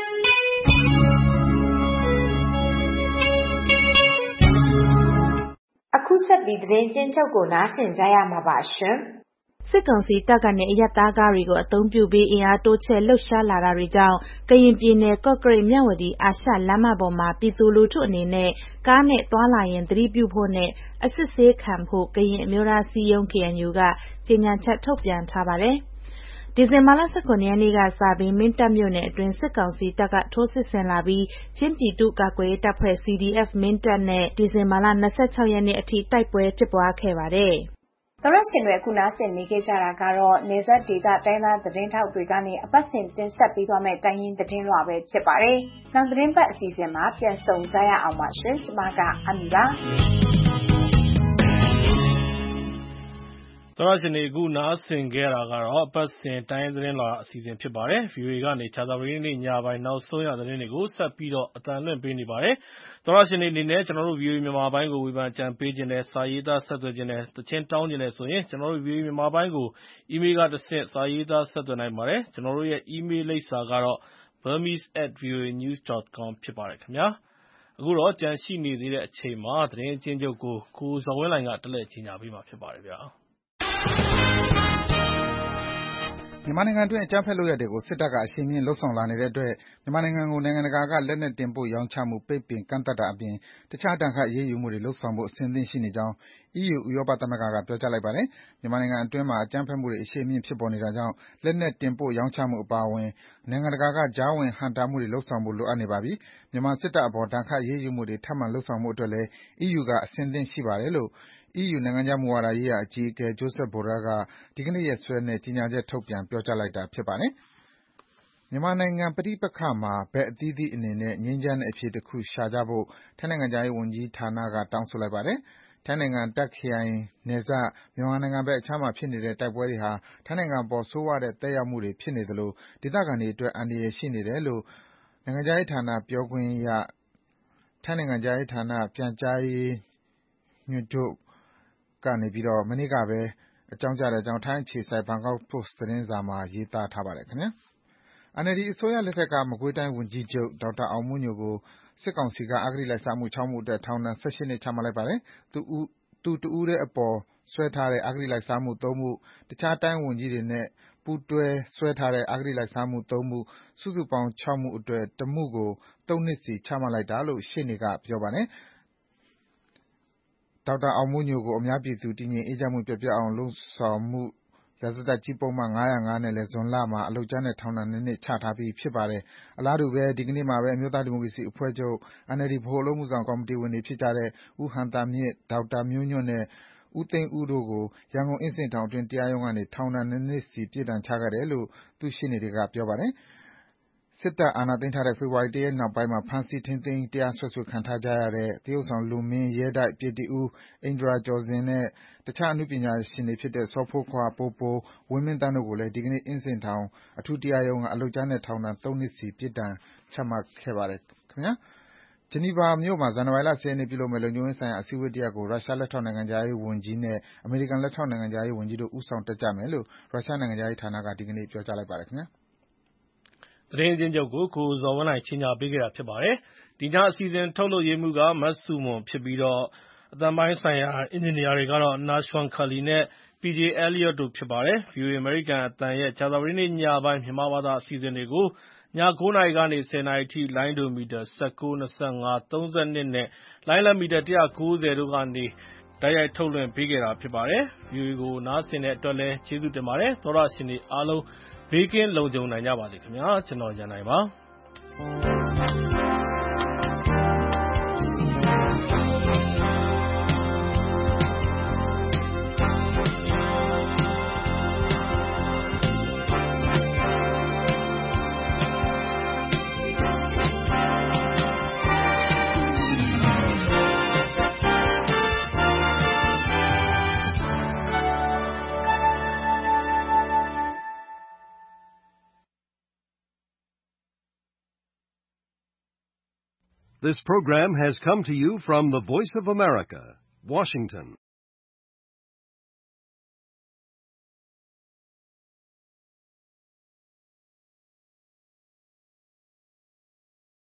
S21: အခုဆက်ပြီးသတင်းကျဉ်းချုပ်ကိုနားဆင်ကြရမှာပါရှင်
S22: ။စစ်ကောင်စီတပ်ကနေအရပ်သားကားတွေကိုအသုံးပြုပြီးအင်အားတိုးချဲ့လှုပ်ရှားလာတာတွေကြောင့်ကရင်ပြည်နယ်ကော့ကရိတ်မြဝတီအာရှလမ်းမပေါ်မှာပြည်သူလူထုအနေနဲ့ကားနဲ့သွားလာရင်သတိပြုဖို့နဲ့အစစ်ဆေးခံဖို့ကရင်အမျိုးသားစီးရုံး ကေအန်ယူ ကကြေညာချက်ထုတ်ပြန်ထားပါတယ်။ဒီဇင်ဘာလ၁၇ရက်နေ့ကစပြီးမင်းတပ်မြို့နယ်အတွင်းစစ်ကောင်စီတပ်ကထိုးစစ်ဆင်လာပြီးချင်းပြည်သူ့ကာကွယ်ရေးတပ်ဖွဲ့ စီဒီအက်ဖ် မင်းတပ်နဲ့ဒီဇင်ဘာလ၂၆ရက်နေ့အထိတိုက်ပွဲဖြစ်ပွားခဲ့ပါတယ်
S21: ။သောရရှင်တွေအခုနားဆင်နေကြကြတာကတော့နေဆက်ဒေတာတိုင်းသားသတင်းထောက်တွေကနေအပတ်စဉ်တင်ဆက်ပေးသွားမယ့်တိုင်းရင်းသတင်းလွှာပဲဖြစ်ပါတယ်။နောက်သတင်းပတ်အစီအစဉ်မှာပြန်ဆုံကြရအောင်ပါရှင်။ကျွန်မကအမီပါ။
S2: သောရရှင်တွေအခုနားဆင်ခဲ့တာကတော့အပတ်စဉ်တိုင်းသတင်းလွှာအစီအစဉ်ဖြစ်ပါတယ်။ ဗီအိုအေကနေခြားသာပတေးနေ့ညပိုင်းနောက်ဆုံးရသတင်းတွေကိုဆက်ပြီးတော့အသံလွှင့်ပေးနေပါတယ်။သောရရှင်တွေအနေနဲ့ကျွန်တော်တို့ ဗီအိုအေမြန်မာပိုင်းကိုဝေဖန်ကြံပေးခြင်းနဲ့စာရေးသားဆက်သွယ်ခြင်းနဲ့တခြင်းတောင်းခြင်းနဲ့ဆိုရင်ကျွန်တော်တို့ ဗီအိုအေမြန်မာပိုင်းကိုအီးမေးလ်ကတဆင့်စာရေးသားဆက်သွယ်နိုင်ပါတယ်။ကျွန်တော်တို့ရဲ့အီးမေးလ်လိပ်စာကတော့ burmese at voanews dot com ဖြစ်ပါတယ်ခင်ဗျာ။အခုတော့ကြန့်ရှိနေသေးတဲ့အချိန်မှာသတင်းအချင်းချုပ်ကိုကိုဇော်ဝင်းလှိုင်ကတက်လက်ကြီးညာပေးမှာဖြစ်ပါတယ်ဗျာ။
S3: မြန်မာနိုင်ငံအတွင်းအကြမ်းဖက်လုပ်ရပ်တွေကိုစစ်တပ်ကအရှိန်မြင့်လုပ်ဆောင်လာနေတဲ့အတွက်မြန်မာနိုင်ငံကိုနိုင်ငံတကာကလက်နက်တင်ပို့ရောင်းချမှုပိတ်ပင်ကန့်သတ်တာအပြင်တခြားဒဏ်ခတ်အရေးယူမှုတွေလုပ်ဆောင်ဖို့အဆင်သင့်ရှိနေကြောင်း အီးယူဥရောပသမဂ္ဂကပြောကြားလိုက်ပါတယ်။မြန်မာနိုင်ငံအတွင်းမှာအကြမ်းဖက်မှုတွေအရှိန်မြင့်ဖြစ်ပေါ်နေတာကြောင့်လက်နက်တင်ပို့ရောင်းချမှုအပါအဝင်နိုင်ငံတကာကကြားဝင်ဟန့်တားမှုတွေလုပ်ဆောင်ဖို့လိုအပ်နေပါပြီ။မြန်မာစစ်တပ်အပေါ်ဒဏ်ခတ်အရေးယူမှုတွေထပ်မံလုပ်ဆောင်ဖို့အတွက်လည်း အီးယူကအဆင်သင့်ရှိပါတယ်လို့ အီးယူနိုင်ငံခြားမူဝါဒရေးရာအကြီးအကဲ Josep Borrell ကဒီကနေ့ရက်စွဲနဲ့ကြေညာချက်ထုတ်ပြန်ပြောကြားလိုက်တာဖြစ်ပါတယ်။မြန်မာနိုင်ငံပဋိပက္ခမှာဘက်အသီးသီးအနေနဲ့ငြိမ်းချမ်းတဲ့အဖြေတခုရှာကြဖို့ထိုင်းနိုင်ငံခြားရေးဝန်ကြီးဌာနကတောင်းဆိုလိုက်ပါတယ်။ထိုင်းနိုင်ငံတာ့ခ်ခရိုင်နယ်စပ်မြန်မာနိုင်ငံဘက်အခြမ်းမှာဖြစ်နေတဲ့တိုက်ပွဲတွေဟာထိုင်းနိုင်ငံအပေါ်ဆိုးဝါးတဲ့သက်ရောက်မှုတွေဖြစ်နေသလိုဒေသခံတွေအတွက်အန္တရာယ်ရှိနေတယ်လို့နိုင်ငံခြားရေးဌာနပြောခွင့်ရထိုင်းနိုင်ငံခြားရေးဌာနပြန်ကြားရေးညွှန်ချုပ်ကမနေ့ကပဲအကြောင်းကြားတဲ့အကြောင်းထိုင်းအခြေစိုက် Bangkok Post သတင်းစာမှာရေးသားထားပါတယ်။ အန်အယ်လ်ဒီအစိုးရလက်ထက်ကမကွေးတိုင်းဝန်ကြီးချုပ်ဒေါက်တာအောင်မိုးညိုကိုစစ်ကောင်စီကအဂတိလိုက်စားမှု၆မှုအတွက်ထောင်ဒဏ်၁၈နှစ်ချမှတ်လိုက်ပါတယ်။သူတဦးတည်းအပေါ်စွဲထားတဲ့အဂတိလိုက်စားမှု၃မှုတခြားတိုင်းဝန်ကြီးတွေနဲ့ပူးတွဲစွဲထားတဲ့အဂတိလိုက်စားမှု၃မှုစုစုပေါင်း၆မှုအတွက်တမှုကို၃နှစ်စီချမှတ်လိုက်တာလို့ရှေ့နေကပြောပါတယ်။ဒေါက်တာအောင်မိုးညိုကိုအများပြည်သူတည်ငြိမ်အေးချမ်းမှုပျက်ပြားအောင်လုပ်ဆောင်မှုရာဇသတ်ကြီးပုဒ်မ၅၀၅နဲ့လည်းဇွန်လမှာအလုပ်ကြမ်းနဲ့ထောင်ဒဏ်၂နှစ်ချထားပြီးဖြစ်ပါတယ်။အလားတူပဲဒီကနေ့မှာပဲအမျိုးသားဒီမိုကရေစီအဖွဲ့ချုပ် အန်အယ်လ်ဒီဗဟိုအလုပ်အမှုဆောင်ကော်မတီဝင်တွေဖြစ်ကြတဲ့ဦးဟံသာမြင့်၊ဒေါက်တာမျိုးညွန့်နဲ့ဦးသိန်းဦးတို့ကိုရန်ကုန်အင်းစိန်ထောင်တွင်းတရားရုံးကနေထောင်ဒဏ်၂နှစ်စီပြစ်ဒဏ်ချခဲ့တယ်လို့သူ့ရှေ့နေတွေကပြောပါတယ်။စစ်တပ်အာဏာသိမ်းထားတဲ့ဖေဖော်ဝါရီလ၁ရက်နေ့နောက်ပိုင်းဖမ်းဆီးထိန်းသိမ်းတရားစွဲဆိုခံထားကြရတဲ့သရုပ်ဆောင်လူမင်း၊ရဲတိုက်၊ပြေတီဦး၊ဣန္ဒရာကျော်ဇင်နဲ့တခြားအနုပညာရှင်တွေဖြစ်တဲ့စောဖိုးခွာ၊ပိုပို၊ဝင်းမင်းသန်းတို့ကိုလည်းဒီကနေ့အင်းစိန်ထောင်အထူးတရားရုံးကအလုပ်ကြမ်းနဲ့ထောင်ဒဏ်၃နှစ်စီပြစ်ဒဏ်ချမှတ်ခဲ့ပါတယ်။ဂျီနီဗာမြို့မှာဇန်နဝါရီလ၁၀ရက်နေ့ပြုလုပ်မယ့်လုံခြုံရေးဆိုင်ရာအစည်းအဝေးတရပ်ကိုရုရှားလက်ထောက်နိုင်ငံခြားရေးဝန်ကြီးနဲ့အမေရိကန်လက်ထောက်နိုင်ငံခြားရေးဝန်ကြီးတို့ဦးဆောင်တက်ကြမယ်လို့ရုရှားနိုင်ငံခြားရေးဌာနကဒီကနေ့ပြောကြားလိုက်ပါတယ်။
S2: သတင်းအကျဉ်းချုပ်ကို ကိုဇော်ဝင်းလှိုင်ကြီးညာပေးခဲ့တာဖြစ်ပါတယ်။ဒီညအစီအစဉ်ထုတ်လုပ်ရေးမှူးကမတ်စုမွန်ဖြစ်ပြီးတော့အသံပိုင်းဆိုင်ရာအင်ဂျင်နီယာတွေကတော့ Nashwan Kali နဲ့ ပီ ဂျေ Elliot တို့ဖြစ်ပါတယ်။ ဗွီအိုအေ အမေရိကန်အသံရဲ့ကြာသပတေးနေ့ညပိုင်းမြန်မာဘာသာအစီအစဉ်တွေကို ည ၉ နာရီကနေ ၁၀ နာရီအထိလိုင်းဒိုမီတာ ၁၉၊ ၂၅၊ ၃၂ နဲ့ လိုင်းလတ်မီတာ ၁၉၀ တို့ကနေ တိုက်ရိုက်ထုတ်လွှင့်ပေးခဲ့တာဖြစ်ပါတယ်။ ဗွီအိုအေကိုနားဆင်တဲ့အတွက်လည်းကျေးဇူးတင်ပါတယ်။ သောတရှင်တွေအားလုံးဘေးကင်းလုံခြုံနိုင်ကြပါစေခင်ဗျာ။ ကျွန်တော်ရန်နိုင်ပါ
S8: This program has come to you from the Voice of America, Washington.